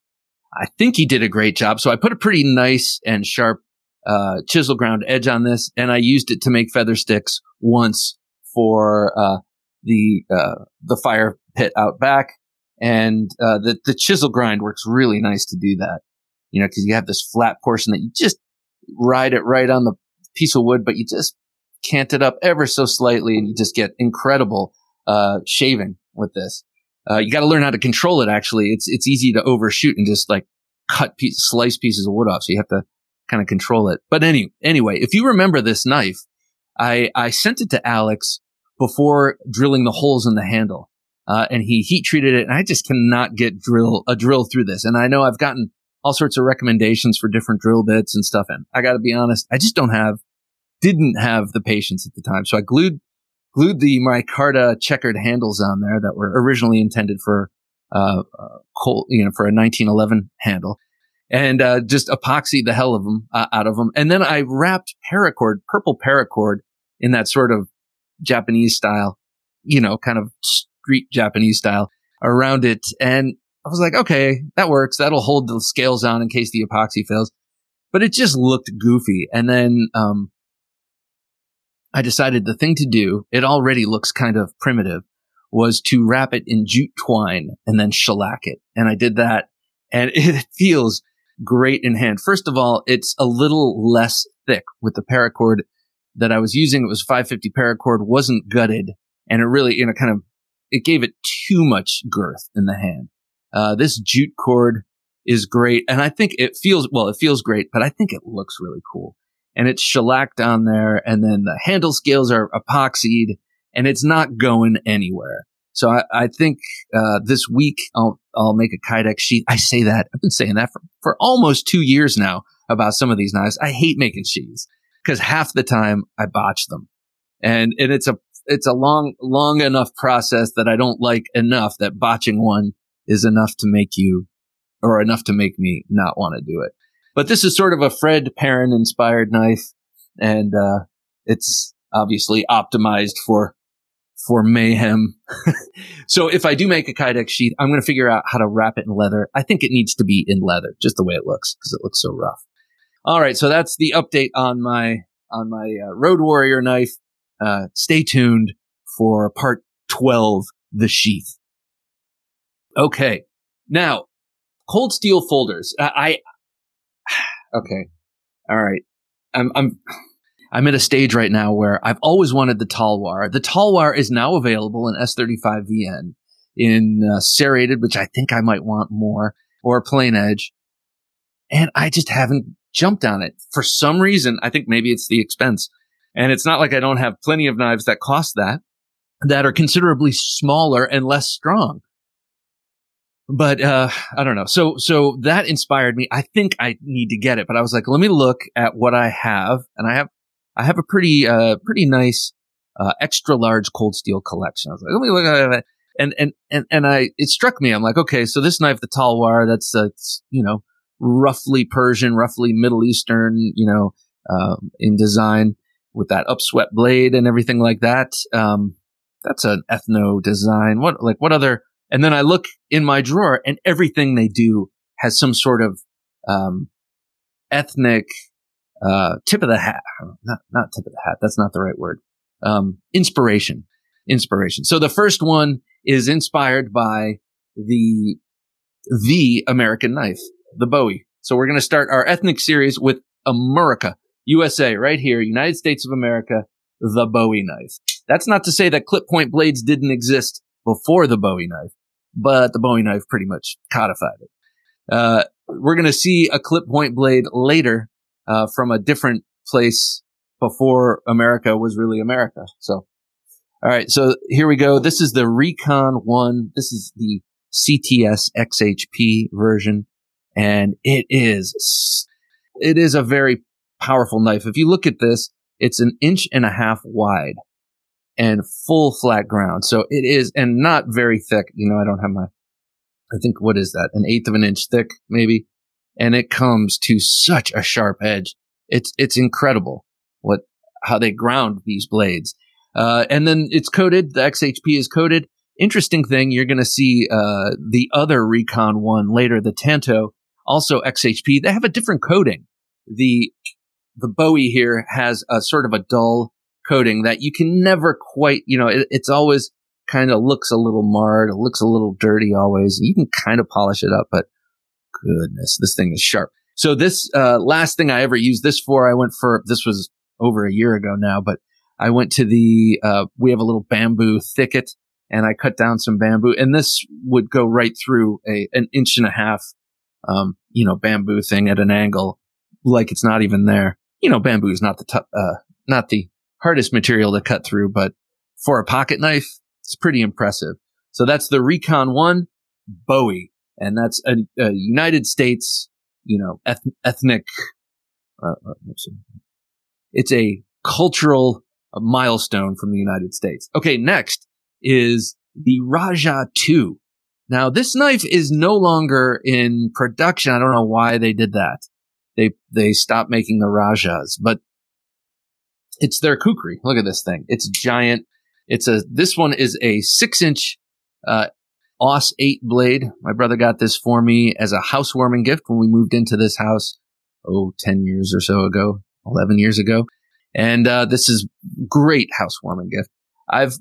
I think he did a great job. So I put a pretty nice and sharp, uh, chisel ground edge on this, and I used it to make feather sticks once for, uh, the, uh, the fire pit out back. And, uh, the, the chisel grind works really nice to do that, you know, cause you have this flat portion that you just ride it right on the piece of wood, but you just cant it up ever so slightly, and you just get incredible uh shaving with this. Uh you got to learn how to control it. Actually, it's it's easy to overshoot and just like cut piece, slice pieces of wood off. So you have to kind of control it. But any anyway, if you remember this knife, I I sent it to Alex before drilling the holes in the handle, uh, and he heat treated it. And I just cannot get drill a drill through this. And I know I've gotten all sorts of recommendations for different drill bits and stuff, and I got to be honest, I just don't have. Didn't have the patience at the time. So I glued, glued the micarta checkered handles on there that were originally intended for, uh, uh cold, you know, for a nineteen eleven handle, and, uh, just epoxied the hell of them, uh, out of them. And then I wrapped paracord, purple paracord in that sort of Japanese style, you know, kind of street Japanese style around it. And I was like, okay, that works. That'll hold the scales on in case the epoxy fails. But it just looked goofy. And then, um, I decided the thing to do, it already looks kind of primitive, was to wrap it in jute twine and then shellac it. And I did that, and it feels great in hand. First of all, it's a little less thick with the paracord that I was using. It was five fifty paracord, wasn't gutted, and it really, you know, kind of, it gave it too much girth in the hand. Uh, this jute cord is great, and I think it feels, well, it feels great, but I think it looks really cool. And it's shellacked on there, and then the handle scales are epoxied, and it's not going anywhere. So I, I think uh this week I'll I'll make a Kydex sheath. I say that I've been saying that for, for almost two years now about some of these knives. I hate making sheaths because half the time I botch them, and and it's a it's a long long enough process that I don't like enough that botching one is enough to make you or enough to make me not want to do it. But this is sort of a Fred Perrin inspired knife, and uh it's obviously optimized for for mayhem. So if I do make a Kydex sheath, I'm going to figure out how to wrap it in leather. I think it needs to be in leather, just the way it looks, because it looks so rough. All right, so that's the update on my on my uh, Road Warrior knife. Uh stay tuned for part twelve, the sheath. Okay, now cold steel folders. I, I Okay. All right. I'm, I'm, I'm at a stage right now where I've always wanted the Talwar. The Talwar is now available in S thirty-five V N, in uh, serrated, which I think I might want more, or plain edge. And I just haven't jumped on it. For some reason, I think maybe it's the expense. And it's not like I don't have plenty of knives that cost that, that are considerably smaller and less strong. But, uh, I don't know. So, so that inspired me. I think I need to get it, but I was like, let me look at what I have. And I have, I have a pretty, uh, pretty nice, uh, extra large cold steel collection. I was like, let me look at it. And, and, and, and I, it struck me. I'm like, okay, so this knife, the Talwar, that's, uh, it's, you know, roughly Persian, roughly Middle Eastern, you know, um, in design with that upswept blade and everything like that. Um, that's an ethno design. What, like what other, and then I look in my drawer and everything they do has some sort of, um, ethnic, uh, tip of the hat, not, not tip of the hat. That's not the right word. Um, inspiration, inspiration. So the first one is inspired by the, the American knife, the Bowie. So we're going to start our ethnic series with America, U S A, right here, United States of America, the Bowie knife. That's not to say that clip point blades didn't exist before the Bowie knife, but the Bowie knife pretty much codified it. Uh, we're going to see a clip point blade later, uh, from a different place before America was really America. So, all right. So here we go. This is the Recon One. This is the C T S X H P version. And it is, it is a very powerful knife. If you look at this, it's an inch and a half wide and full flat ground. So it is, and not very thick. You know, I don't have my, I think, what is that? An eighth of an inch thick, maybe. And it comes to such a sharp edge. It's, it's incredible what, how they ground these blades. Uh, and then it's coated. The X H P is coated. Interesting thing, you're going to see, uh, the other Recon One later, the Tanto, also X H P. They have a different coating. The, the Bowie here has a sort of a dull coating that you can never quite, you know, it, it's always kind of looks a little marred. It looks a little dirty always. You can kind of polish it up, but goodness, this thing is sharp. So this, uh, last thing I ever used this for, I went for, this was over a year ago now, but I went to the, uh, we have a little bamboo thicket and I cut down some bamboo and this would go right through a, an inch and a half, um, you know, bamboo thing at an angle like it's not even there. You know, bamboo is not the, t- uh, not the hardest material to cut through, but for a pocket knife, it's pretty impressive. So that's the Recon One Bowie, and that's a, a United States, you know, eth- ethnic, uh, it's a cultural milestone from the United States. Okay. Next is the Raja two. Now this knife is no longer in production. I don't know why they did that. They, they stopped making the Rajas, but it's their kukri. Look at this thing. It's giant. It's a, this one is a six inch, uh, A U S eight blade. My brother got this for me as a housewarming gift when we moved into this house, oh, ten years or so ago, eleven years ago. And, uh, this is great housewarming gift. I've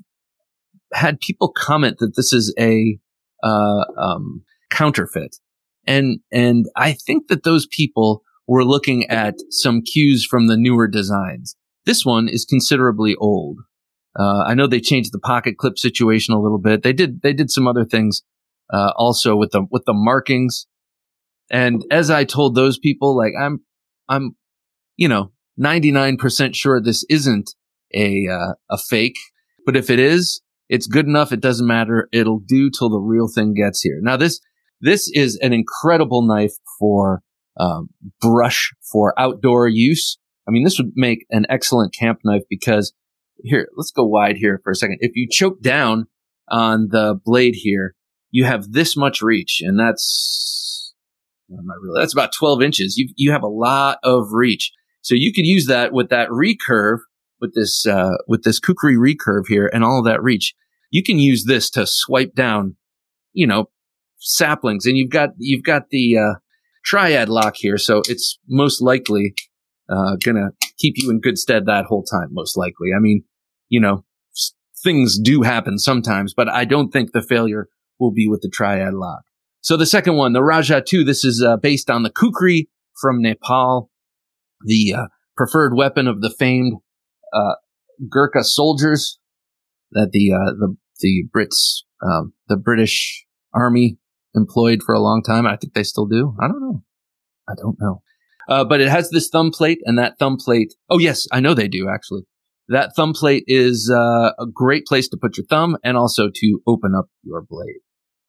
had people comment that this is a, uh, um, counterfeit. And, and I think that those people were looking at some cues from the newer designs. This one is considerably old. Uh, I know they changed the pocket clip situation a little bit. They did, they did some other things, uh, also with the, with the markings. And as I told those people, like, I'm, I'm, you know, ninety-nine percent sure this isn't a, uh, a fake, but if it is, it's good enough. It doesn't matter. It'll do till the real thing gets here. Now this, this is an incredible knife for, um, brush for outdoor use. I mean, this would make an excellent camp knife because here, let's go wide here for a second. If you choke down on the blade here, you have this much reach, and that's, what am I really, that's about twelve inches. You, you have a lot of reach. So you could use that with that recurve, with this, uh, with this kukri recurve here and all of that reach. You can use this to swipe down, you know, saplings, and you've got, you've got the, uh, triad lock here. So it's most likely, uh, gonna keep you in good stead that whole time, most likely. I mean, you know, things do happen sometimes, but I don't think the failure will be with the triad lock. So the second one, the Raja two, this is uh, based on the kukri from Nepal. The uh, preferred weapon of the famed uh, Gurkha soldiers that the uh, the the Brits, um, the British Army employed for a long time. I think they still do. I don't know. I don't know. Uh, but it has this thumb plate, and that thumb plate. Oh yes, I know they do actually. That thumb plate is uh, a great place to put your thumb, and also to open up your blade.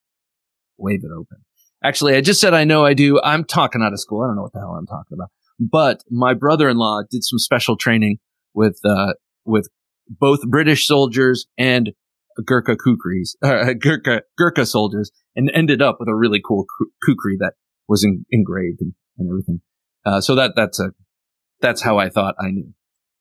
Wave it open. Actually, I just said I know I do. I'm talking out of school. I don't know what the hell I'm talking about. But my brother-in-law did some special training with uh, with both British soldiers and Gurkha kukris, uh, Gurkha Gurkha soldiers, and ended up with a really cool kukri that was in, engraved and, and everything. Uh, so that that's a that's how I thought I knew.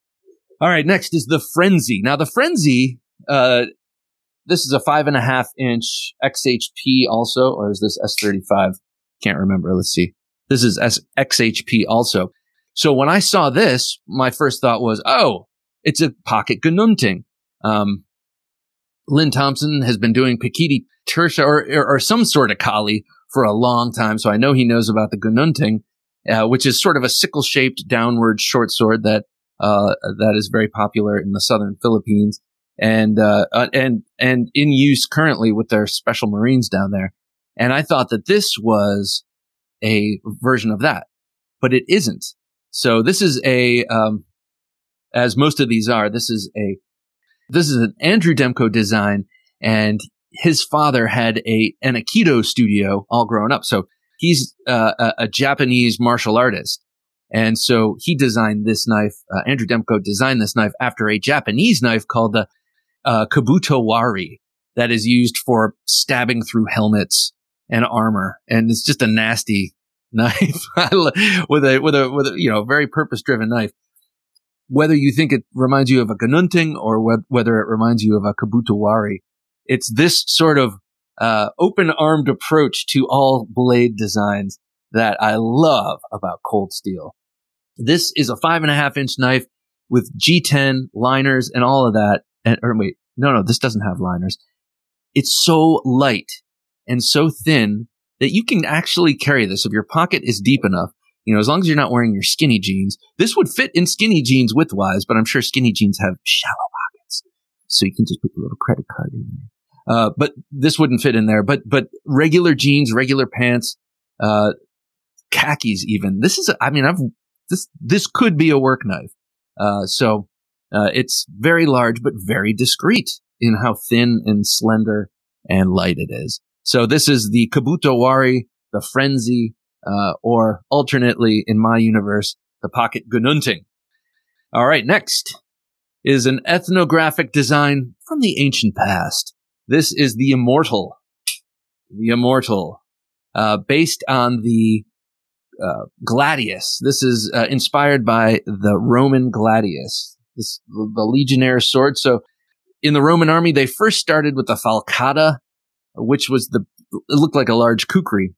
All right, next is the Frenzy. Now the Frenzy, uh, this is a five and a half inch X H P also, or is this S thirty-five? Can't remember. Let's see. This is S- X H P also. So when I saw this, my first thought was, oh, it's a pocket Gununting. Um, Lynn Thompson has been doing Pikiti Tertia or, or, or some sort of Kali for a long time. So I know he knows about the Gununting, uh, which is sort of a sickle shaped downward short sword that, uh, that is very popular in the southern Philippines and, uh, uh, and, and in use currently with their special Marines down there. And I thought that this was a version of that, but it isn't. So this is a, um, as most of these are, this is a, this is an Andrew Demko design, and his father had a, an Aikido studio all grown up. So he's uh, a, a Japanese martial artist. And so he designed this knife. Uh, Andrew Demko designed this knife after a Japanese knife called the uh, Kabuto Wari that is used for stabbing through helmets and armor. And it's just a nasty knife with a, with a, with a, you know, very purpose driven knife. Whether you think it reminds you of a Gununting or wh- whether it reminds you of a Kabuto Wari, it's this sort of, uh, open-armed approach to all blade designs that I love about Cold Steel. This is a five and a half inch knife with G ten liners and all of that. And, or wait, no, no, this doesn't have liners. It's so light and so thin that you can actually carry this if your pocket is deep enough. You know, as long as you're not wearing your skinny jeans. This would fit in skinny jeans widthwise, but I'm sure skinny jeans have shallow pockets. So you can just put a little credit card in there. Uh, but this wouldn't fit in there. But, but regular jeans, regular pants, uh, khakis even. This is, a, I mean, I've, this, this could be a work knife. Uh, so, uh, it's very large, but very discreet in how thin and slender and light it is. So this is the Kabuto Wari, the Frenzy, uh, or alternately in my universe, the Pocket Gununting. All right. Next is an ethnographic design from the ancient past. This is the Immortal, the Immortal, uh, based on the, uh, Gladius. This is, uh, inspired by the Roman Gladius, this, the legionnaire sword. So in the Roman army, they first started with the falcata, which was the, it looked like a large kukri,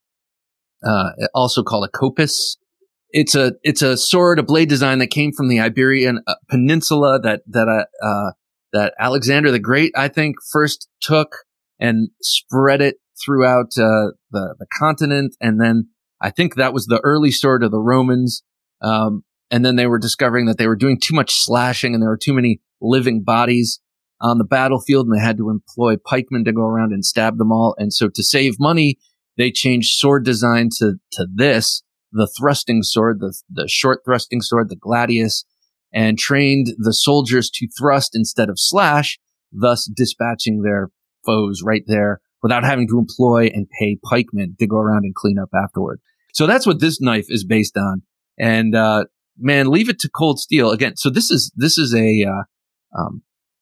uh, also called a kopis. It's a, it's a sword, a blade design that came from the Iberian uh, Peninsula that, that, uh, uh, that Alexander the Great, I think, first took and spread it throughout, uh, the, the continent. And then I think that was the early sword of the Romans. Um, and then they were discovering that they were doing too much slashing and there were too many living bodies on the battlefield, and they had to employ pikemen to go around and stab them all. And so to save money, they changed sword design to, to this, the thrusting sword, the, the short thrusting sword, the gladius, and trained the soldiers to thrust instead of slash, thus dispatching their foes right there without having to employ and pay pikemen to go around and clean up afterward. So that's what this knife is based on. And, uh, man, leave it to Cold Steel again. So this is, this is a, uh, um,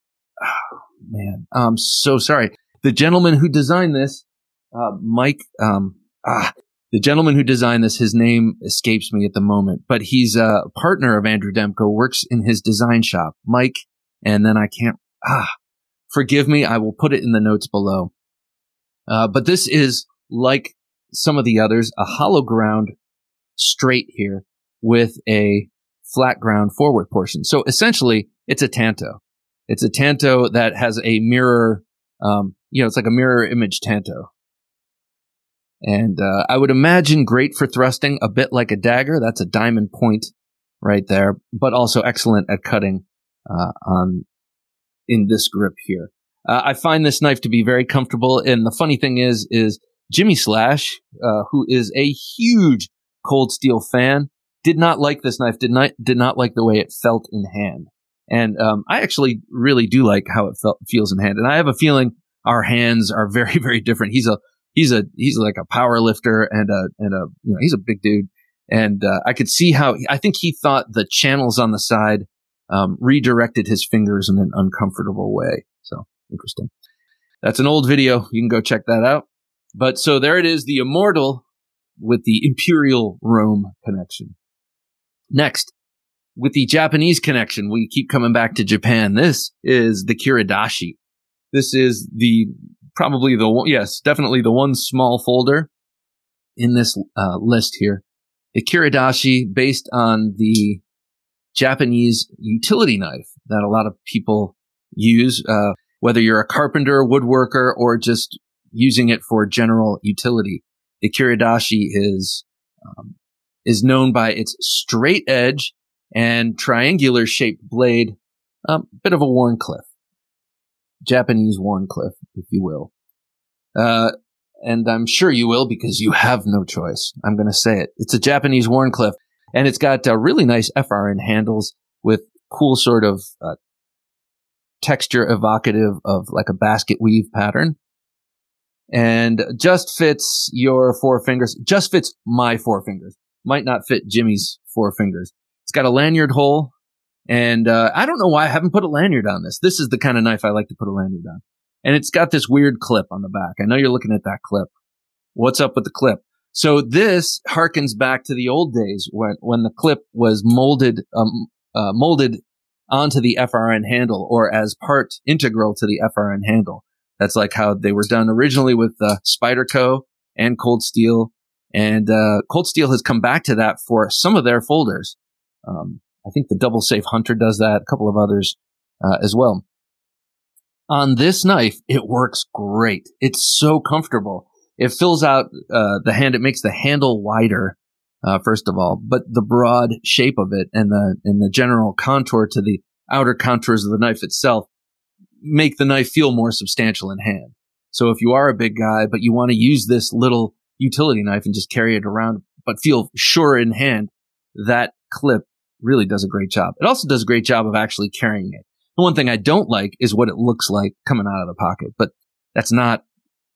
oh, man, I'm so sorry. The gentleman who designed this, uh, Mike, um, ah, the gentleman who designed this, his name escapes me at the moment, but he's a partner of Andrew Demko, works in his design shop, Mike. And then I can't, ah, forgive me. I will put it in the notes below. Uh, but this is like some of the others, a hollow ground straight here with a flat ground forward portion. So essentially it's a Tanto. It's a Tanto that has a mirror, um, you know, it's like a mirror image Tanto. And, uh, I would imagine great for thrusting, a bit like a dagger. That's a diamond point right there, but also excellent at cutting uh, on in this grip here. Uh, I find this knife to be very comfortable, and the funny thing is, is Jimmy Slash, uh, who is a huge Cold Steel fan, did not like this knife. Did not did not like the way it felt in hand, and um, I actually really do like how it felt feels in hand. And I have a feeling our hands are very very different. He's a he's a he's like a power lifter and a and a you know he's a big dude, and uh, I could see how I think he thought the channels on the side um, redirected his fingers in an uncomfortable way. So interesting. That's an old video. You can go check that out. But so there it is, the Immortal with the Imperial Rome connection. Next, with the Japanese connection, we keep coming back to Japan. This is the Kiridashi. This is the probably the one, yes, definitely the one small folder in this uh, list here. The Kiridashi, based on the Japanese utility knife that a lot of people use, uh, whether you're a carpenter, woodworker, or just using it for general utility. The Kiridashi is um, is known by its straight edge and triangular shaped blade, a um, bit of a Wharncliffe, Japanese Wharncliffe, if you will. Uh, and I'm sure you will because you have no choice. I'm going to say it. It's a Japanese Wharncliffe, and it's got uh, really nice F R N handles with cool sort of uh, texture evocative of like a basket weave pattern. And just fits your four fingers, just fits my four fingers. Might not fit Jimmy's four fingers. It's got a lanyard hole, and uh, I don't know why I haven't put a lanyard on this. This is the kind of knife I like to put a lanyard on. And it's got this weird clip on the back. I know you're looking at that clip. What's up with the clip? So this harkens back to the old days when, when the clip was molded, um, uh, molded onto the F R N handle, or as part integral to the F R N handle. That's like how they were done originally with uh, Spyderco and Cold Steel. And uh, Cold Steel has come back to that for some of their folders. Um, I think the Double Safe Hunter does that, a couple of others uh, as well. On this knife, it works great. It's so comfortable. It fills out uh, the hand. It makes the handle wider, uh, first of all, but the broad shape of it and the and the general contour to the outer contours of the knife itself make the knife feel more substantial in hand. So if you are a big guy, but you want to use this little utility knife and just carry it around, but feel sure in hand, that clip really does a great job. It also does a great job of actually carrying it. The one thing I don't like is what it looks like coming out of the pocket, but that's not,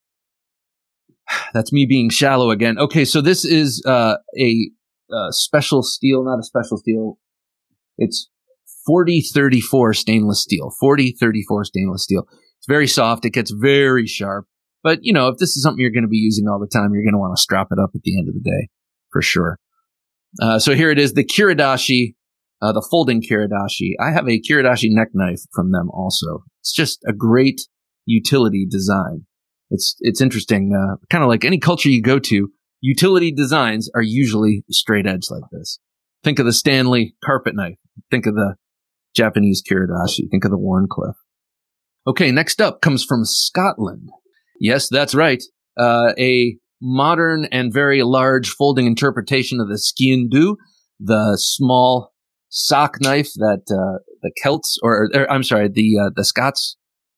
that's me being shallow again. Okay, so this is uh, a uh, special steel, not a special steel. It's forty thirty-four stainless steel, forty thirty-four stainless steel. It's very soft. It gets very sharp. But, you know, if this is something you're going to be using all the time, you're going to want to strap it up at the end of the day, for sure. Uh, so here it is, the Kiridashi, uh, the folding Kiridashi. I have a Kiridashi neck knife from them also. It's just a great utility design. It's it's interesting. Uh, kind of like any culture you go to, utility designs are usually straight edge like this. Think of the Stanley carpet knife. Think of the Japanese Kiridashi. Think of the Wharncliffe. Okay, next up comes from Scotland. Yes, that's right. Uh, a modern and very large folding interpretation of the Scian-dubh, the small sock knife that uh, the Celts, or, or I'm sorry, the uh, the Scots,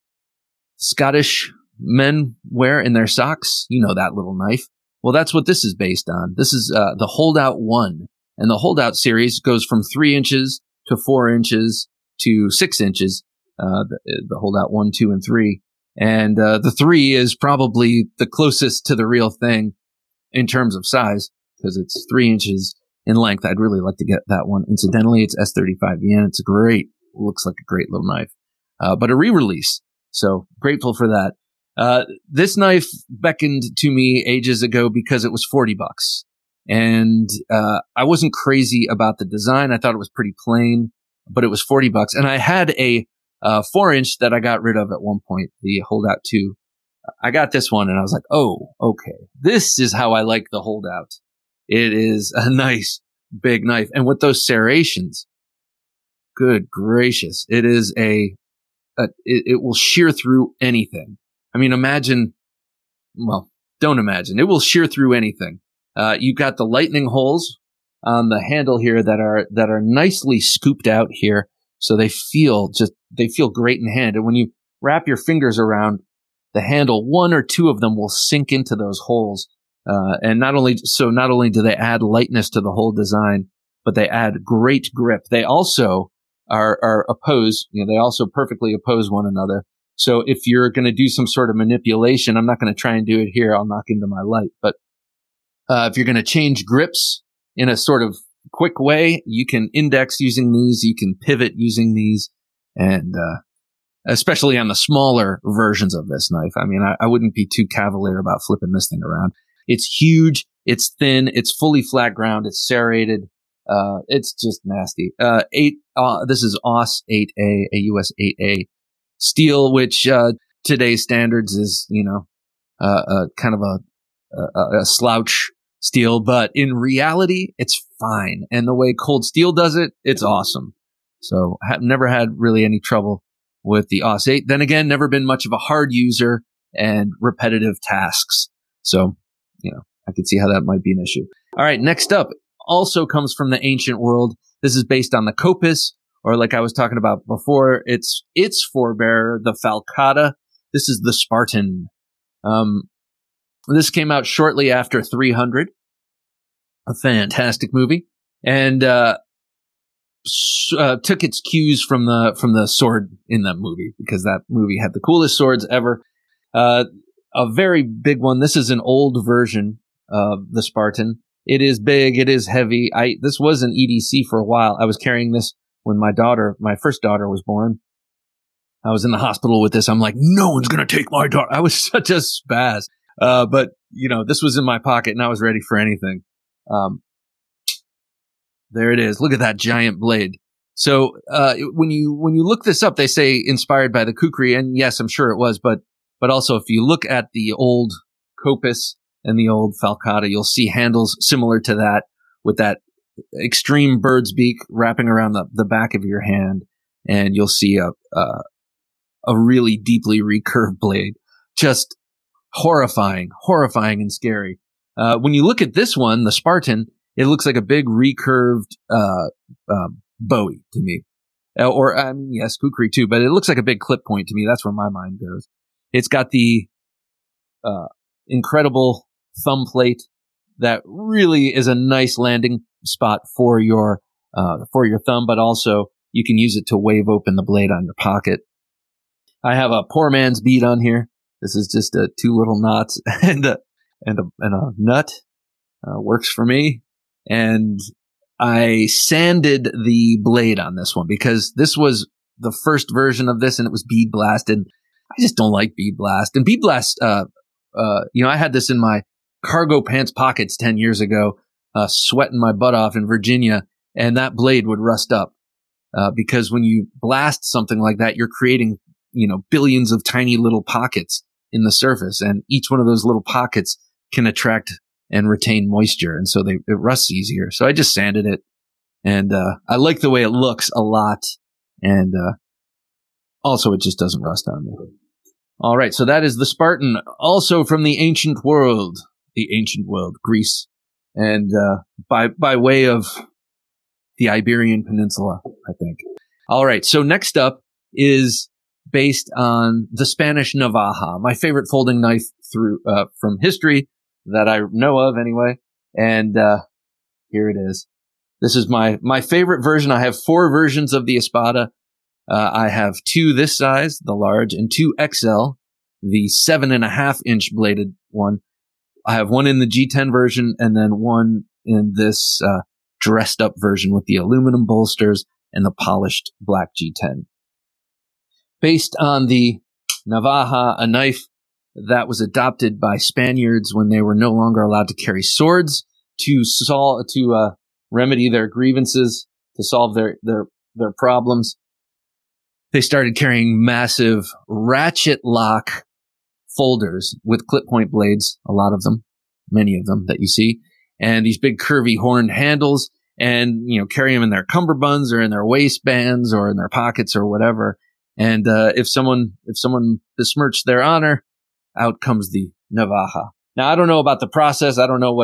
Scottish men wear in their socks. You know that little knife. Well, that's what this is based on. This is uh, the Holdout One, and the Holdout series goes from three inches to four inches to six inches. Uh, the, the Holdout One, Two, and Three. And uh, the three is probably the closest to the real thing in terms of size, because it's three inches in length. I'd really like to get that one. Incidentally, it's S thirty-five yen. It's a great, looks like a great little knife, uh, but a re-release. So grateful for that. Uh, this knife beckoned to me ages ago because it was forty bucks. And uh, I wasn't crazy about the design. I thought it was pretty plain, but it was forty bucks. And I had a Uh, four inch that I got rid of at one point, the Holdout two. I got this one and I was like, oh, okay. This is how I like the Holdout. It is a nice big knife. And with those serrations, good gracious, it is a, a it, it will shear through anything. I mean, imagine, well, don't imagine. It will shear through anything. Uh, you've got the lightning holes on the handle here that are that are nicely scooped out here, so they feel just they feel great in hand. And when you wrap your fingers around the handle, one or two of them will sink into those holes. Uh, and not only so, not only do they add lightness to the whole design, but they add great grip. They also are are opposed. You know, they also perfectly oppose one another. So if you're going to do some sort of manipulation, I'm not going to try and do it here. I'll knock into my light. But uh, if you're going to change grips in a sort of quick way, you can index using these. You can pivot using these, and uh, especially on the smaller versions of this knife. I mean, I, I wouldn't be too cavalier about flipping this thing around. It's huge. It's thin. It's fully flat ground. It's serrated. Uh, it's just nasty. Uh, eight. Uh, this is A U S eight A, a U S eight A steel, which uh, today's standards is, you know, uh, uh, kind of a, a, a slouch steel, but in reality, it's fine. And the way Cold Steel does it, it's awesome. So I've never had really any trouble with the A U S eight. Then again, never been much of a hard user and repetitive tasks. So, you know, I could see how that might be an issue. All right, next up also comes from the ancient world. This is based on the Kopis, or like I was talking about before, it's its forebearer, the Falcata. This is the Spartan. Um, this came out shortly after three hundred, a fantastic movie, and uh, uh, took its cues from the from the sword in that movie, because that movie had the coolest swords ever. Uh, a very big one. This is an old version of the Spartan. It is big. It is heavy. I this was an E D C for a while. I was carrying this when my daughter, my first daughter, was born. I was in the hospital with this. I'm like, no one's going to take my daughter. I was such a spaz. Uh, but, you know, this was in my pocket and I was ready for anything. Um, there it is. Look at that giant blade. So, uh, when you, when you look this up, they say inspired by the Kukri, and yes, I'm sure it was, but, but also if you look at the old Kopis and the old Falcata, you'll see handles similar to that, with that extreme bird's beak wrapping around the, the back of your hand. And you'll see a, a, a really deeply recurved blade. Just horrifying, horrifying and scary. Uh, when you look at this one, the Spartan, it looks like a big recurved, uh, um, Bowie to me. Uh, or, I mean, yes, Kukri too, but it looks like a big clip point to me. That's where my mind goes. It's got the, uh, incredible thumb plate that really is a nice landing spot for your, uh, for your thumb, but also you can use it to wave open the blade on your pocket. I have a poor man's bead on here. This is just uh, two little knots and a, and a, and a nut. Uh, works for me. And I sanded the blade on this one because this was the first version of this and it was bead blast. And I just don't like bead blast. And bead blast, uh, uh, you know, I had this in my cargo pants pockets ten years ago, uh, sweating my butt off in Virginia, and that blade would rust up. Uh, because when you blast something like that, you're creating, you know, billions of tiny little pockets in the surface, and each one of those little pockets can attract and retain moisture, and so they, it rusts easier. So I just sanded it, and uh, I like the way it looks a lot, and uh, also it just doesn't rust on me. All right, so that is the Spartan, also from the ancient world, the ancient world, Greece, and uh, by by way of the Iberian Peninsula, I think. All right, so next up is based on the Spanish Navaja, my favorite folding knife through uh, from history that I know of anyway. And uh, here it is. This is my my favorite version. I have four versions of the Espada. Uh, I have two this size, the large, and two X L, the seven and a half inch bladed one. I have one in the G ten version and then one in this uh, dressed up version with the aluminum bolsters and the polished black G ten. Based on the Navaja, a knife that was adopted by Spaniards when they were no longer allowed to carry swords to solve, to uh, remedy their grievances, to solve their, their, their problems. They started carrying massive ratchet lock folders with clip point blades, a lot of them, many of them that you see, and these big curvy horned handles, and, you know, carry them in their cummerbunds or in their waistbands or in their pockets or whatever. And uh, if someone if someone besmirched their honor, out comes the Navaja. Now, I don't know about the process. I don't know what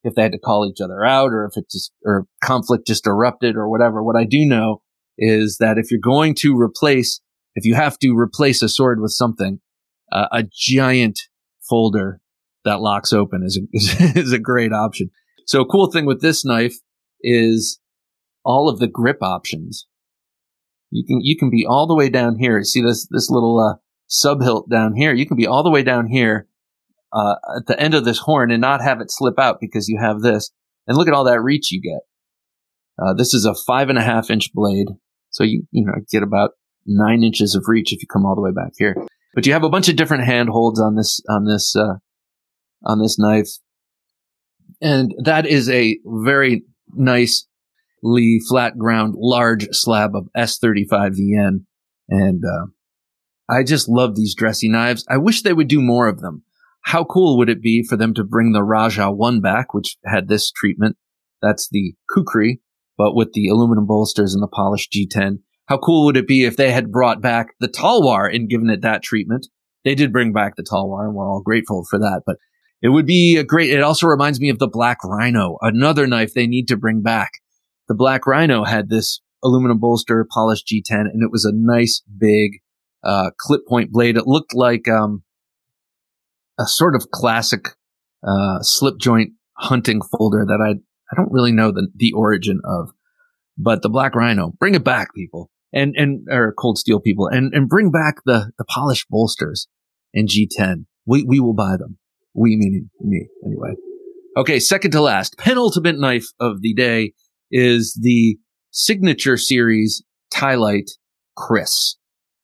if they had to call each other out or if it just, or conflict just erupted or whatever. What I do know is that if you're going to replace, if you have to replace a sword with something, uh, a giant folder that locks open is a, is, is a great option. So a cool thing with this knife is all of the grip options. You can, you can be all the way down here. See this, this little, uh, sub hilt down here. You can be all the way down here, uh, at the end of this horn and not have it slip out because you have this. And look at all that reach you get. Uh, this is a five and a half inch blade. So you, you know, get about nine inches of reach if you come all the way back here. But you have a bunch of different handholds on this, on this, uh, on this knife. And that is a very nicely flat ground, large slab of S thirty-five V N. And, uh, I just love these dressy knives. I wish they would do more of them. How cool would it be for them to bring the Raja one back, which had this treatment? That's the Kukri, but with the aluminum bolsters and the polished G ten. How cool would it be if they had brought back the Talwar and given it that treatment? They did bring back the Talwar, and we're all grateful for that. But it would be a great, it also reminds me of the Black Rhino, another knife they need to bring back. The Black Rhino had this aluminum bolster, polished G ten, and it was a nice big uh clip point blade. It looked like um a sort of classic uh slip joint hunting folder that I I don't really know the the origin of. But the Black Rhino, bring it back, people. And and or Cold Steel people, and and bring back the the polished bolsters in G ten. We we will buy them. We meaning me anyway. Okay, second to last, penultimate knife of the day is the Signature Series Tylite Chris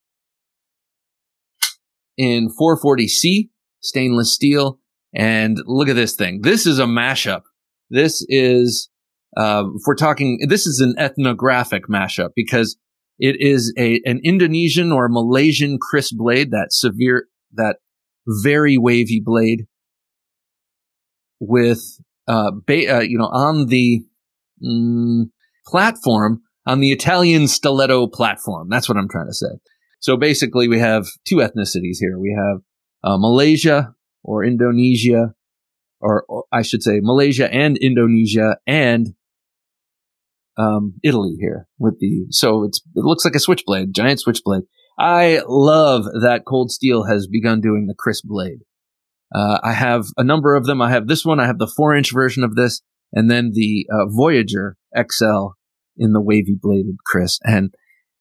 in four forty C stainless steel. And look at this thing. This is a mashup. This is, uh, if we're talking, this is an ethnographic mashup because it is a, an Indonesian or Malaysian Chris blade, that severe, that very wavy blade with, uh, ba- uh you know, on the, mm, platform, on the Italian stiletto platform. That's what I'm trying to say. So basically we have two ethnicities here. We have uh, Malaysia or Indonesia, or, or I should say Malaysia and Indonesia and um, Italy here with the, so it's, it looks like a switchblade, giant switchblade. I love that Cold Steel has begun doing the Chris blade. Uh, I have a number of them. I have this one. I have the four inch version of this, and then the uh, Voyager X L in the wavy bladed Chris. And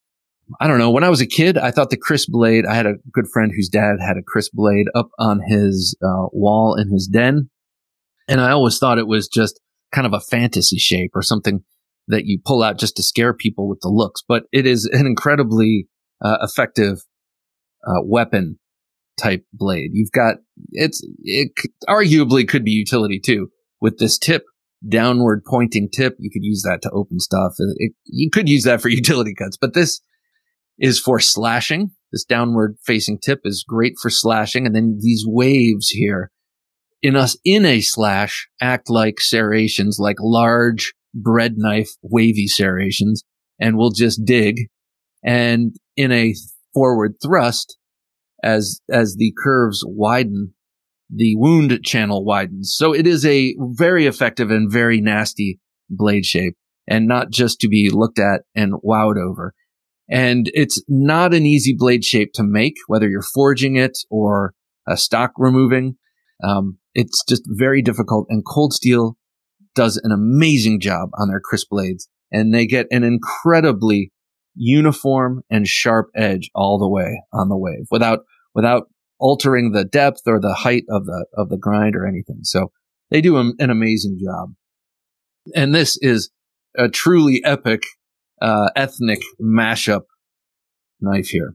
I don't know, when I was a kid, I thought the Chris blade, I had a good friend whose dad had a Chris blade up on his uh, wall in his den. And I always thought it was just kind of a fantasy shape or something that you pull out just to scare people with the looks. But it is an incredibly uh, effective uh, weapon type blade. You've got, it's, it arguably could be utility too. With this tip, downward pointing tip, you could use that to open stuff. It, you could use that for utility cuts, but this is for slashing. This downward facing tip is great for slashing. And then these waves here in us in a slash act like serrations, like large bread knife wavy serrations, and we'll just dig. And in a forward thrust, as, as the curves widen, the wound channel widens. So it is a very effective and very nasty blade shape, and not just to be looked at and wowed over. And it's not an easy blade shape to make, whether you're forging it or uh, stock removing. Um, it's just very difficult. And Cold Steel does an amazing job on their Chris blades, and they get an incredibly uniform and sharp edge all the way on the wave without without altering the depth or the height of the of the grind or anything. So they do an amazing job. And this is a truly epic Uh, ethnic mashup knife here.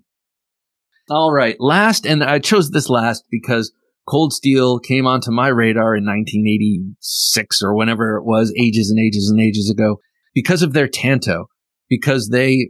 All right, last, and I chose this last because Cold Steel came onto my radar in nineteen eighty-six or whenever it was, ages and ages and ages ago, because of their Tanto, because they,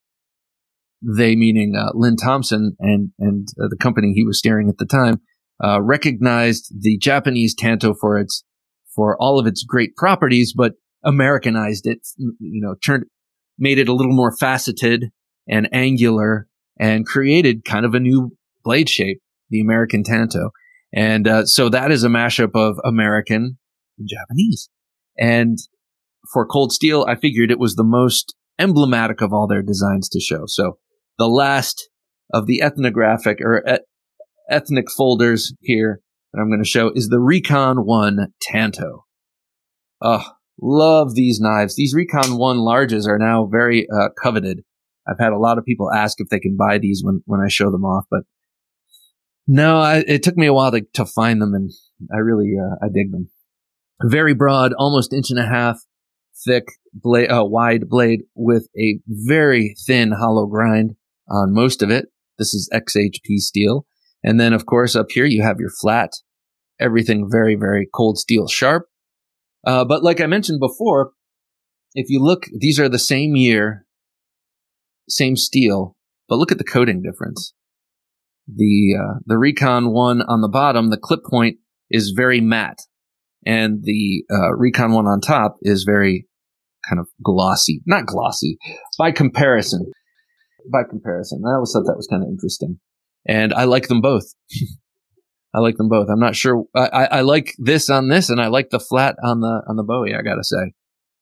they meaning uh, Lynn Thompson and and uh, the company he was steering at the time, uh, recognized the Japanese Tanto for its for all of its great properties, but Americanized it, you know, turned. made it a little more faceted and angular, and created kind of a new blade shape, the American Tanto. And uh, so that is a mashup of American in Japanese. And for Cold Steel, I figured it was the most emblematic of all their designs to show. So the last of the ethnographic or et- ethnic folders here that I'm going to show is the Recon One Tanto. Oh, love these knives. These Recon One larges are now very uh, coveted. I've had a lot of people ask if they can buy these when, when I show them off, but no, I, it took me a while to, to find them, and I really uh, I dig them. Very broad, almost inch and a half thick blade, uh, wide blade with a very thin hollow grind on most of it. This is X H P steel. And then, of course, up here you have your flat, everything very, very Cold Steel sharp. Uh, but like I mentioned before, if you look, these are the same year, same steel, but look at the coating difference. The uh, the Recon One on the bottom, the clip point is very matte, and the uh, Recon One on top is very kind of glossy. Not glossy, by comparison. By comparison, I always thought that was kind of interesting, and I like them both. I like them both. I'm not sure. I, I, I like this on this, and I like the flat on the on the Bowie, I gotta say.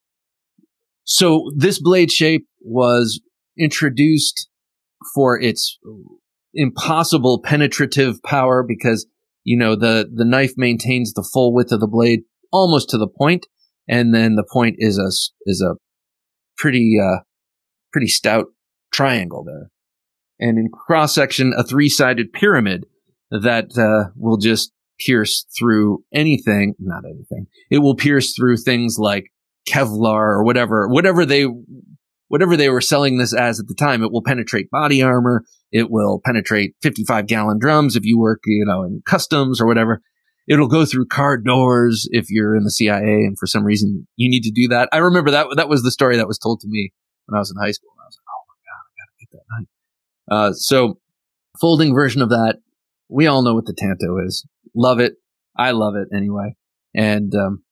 So this blade shape was introduced for its impossible penetrative power because, you know, the, the knife maintains the full width of the blade almost to the point, and then the point is a, is a pretty, uh, pretty stout triangle there. And in cross-section, a three-sided pyramid that uh, will just pierce through anything, not anything. It will pierce through things like Kevlar or whatever, whatever they, whatever they were selling this as at the time. It will penetrate body armor. It will penetrate fifty-five gallon drums if you work, you know, in customs or whatever. It'll go through car doors if you're in the C I A and for some reason you need to do that. I remember that that was the story that was told to me when I was in high school. I was like, oh my God, I gotta get that knife. Uh, so folding version of that. We all know what the Tanto is. Love it. I love it anyway. And um,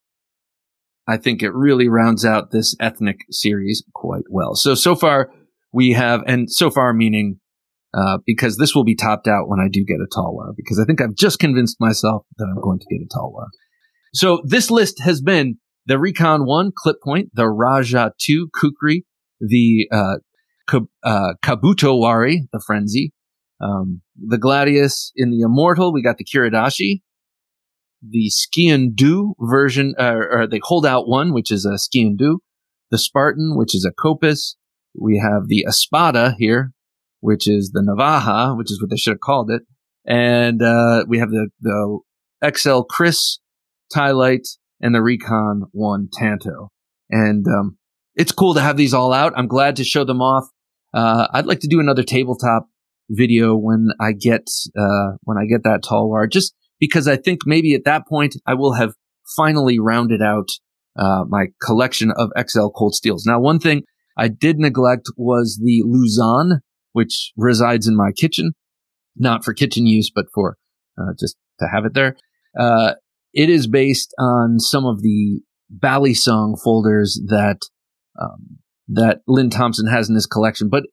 I think it really rounds out this ethnic series quite well. So, so far we have, and so far meaning uh, because this will be topped out when I do get a Talwar, because I think I've just convinced myself that I'm going to get a Talwar. So this list has been the Recon One Clip Point, the Raja Two Kukri, the uh, Kab- uh, Kabuto Wari, the Frenzy, Um, the Gladius. In the Immortal, we got the Kiridashi, the Skian-Du version, uh, or the Holdout One, which is a Skian-Du, the Spartan, which is a Kopis. We have the Espada here, which is the Navaja, which is what they should have called it. And, uh, we have the, the X L Chris Tylite and the Recon One Tanto. And, um, it's cool to have these all out. I'm glad to show them off. Uh, I'd like to do another tabletop video when I get uh when I get that Talwar, just because I think maybe at that point I will have finally rounded out uh my collection of X L Cold Steels. Now, one thing I did neglect was the Luzon, which resides in my kitchen, not for kitchen use, but for uh, just to have it there. Uh it is based on some of the Balisong folders that um that Lynn Thompson has in his collection, but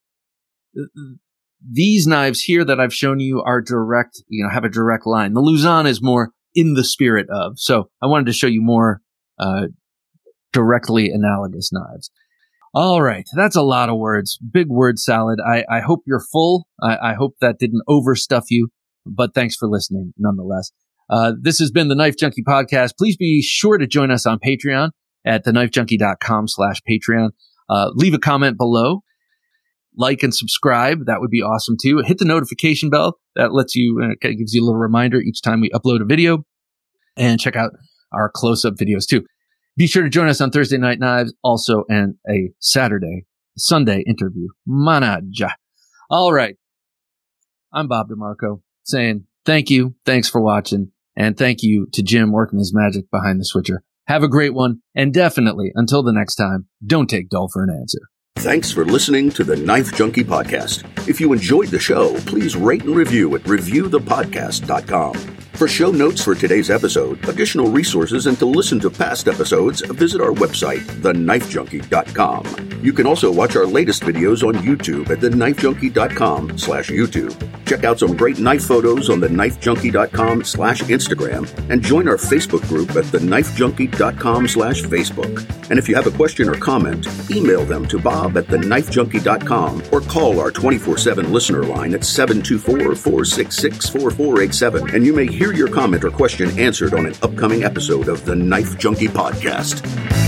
these knives here that I've shown you are direct, you know, have a direct line. The Luzon is more in the spirit of. So I wanted to show you more uh, directly analogous knives. All right. That's a lot of words. Big word salad. I, I hope you're full. I, I hope that didn't overstuff you, but thanks for listening nonetheless. Uh, this has been the Knife Junkie Podcast. Please be sure to join us on Patreon at the knife junkie dot com slash Patreon. Uh, leave a comment below. Like and subscribe. That would be awesome too. Hit the notification bell. That lets you, uh, gives you a little reminder each time we upload a video. And check out our close-up videos too. Be sure to join us on Thursday Night Knives, also, and a Saturday, Sunday interview. Manaja. All right. I'm Bob DeMarco saying thank you. Thanks for watching. And thank you to Jim working his magic behind the switcher. Have a great one. And definitely, until the next time, don't take dull for an answer. Thanks for listening to the Knife Junkie Podcast. If you enjoyed the show, please rate and review at review the podcast dot com. For show notes for today's episode, additional resources, and to listen to past episodes, visit our website, the knife junkie dot com. You can also watch our latest videos on YouTube at the knife junkie dot com slash YouTube. Check out some great knife photos on the knife junkie dot com slash Instagram, and join our Facebook group at the knife junkie dot com slash Facebook. And if you have a question or comment, email them to bob at the knife junkie dot com or call our twenty-four seven listener line at seven two four, four six six, four four eight seven, and you may hear your comment or question answered on an upcoming episode of the Knife Junkie Podcast.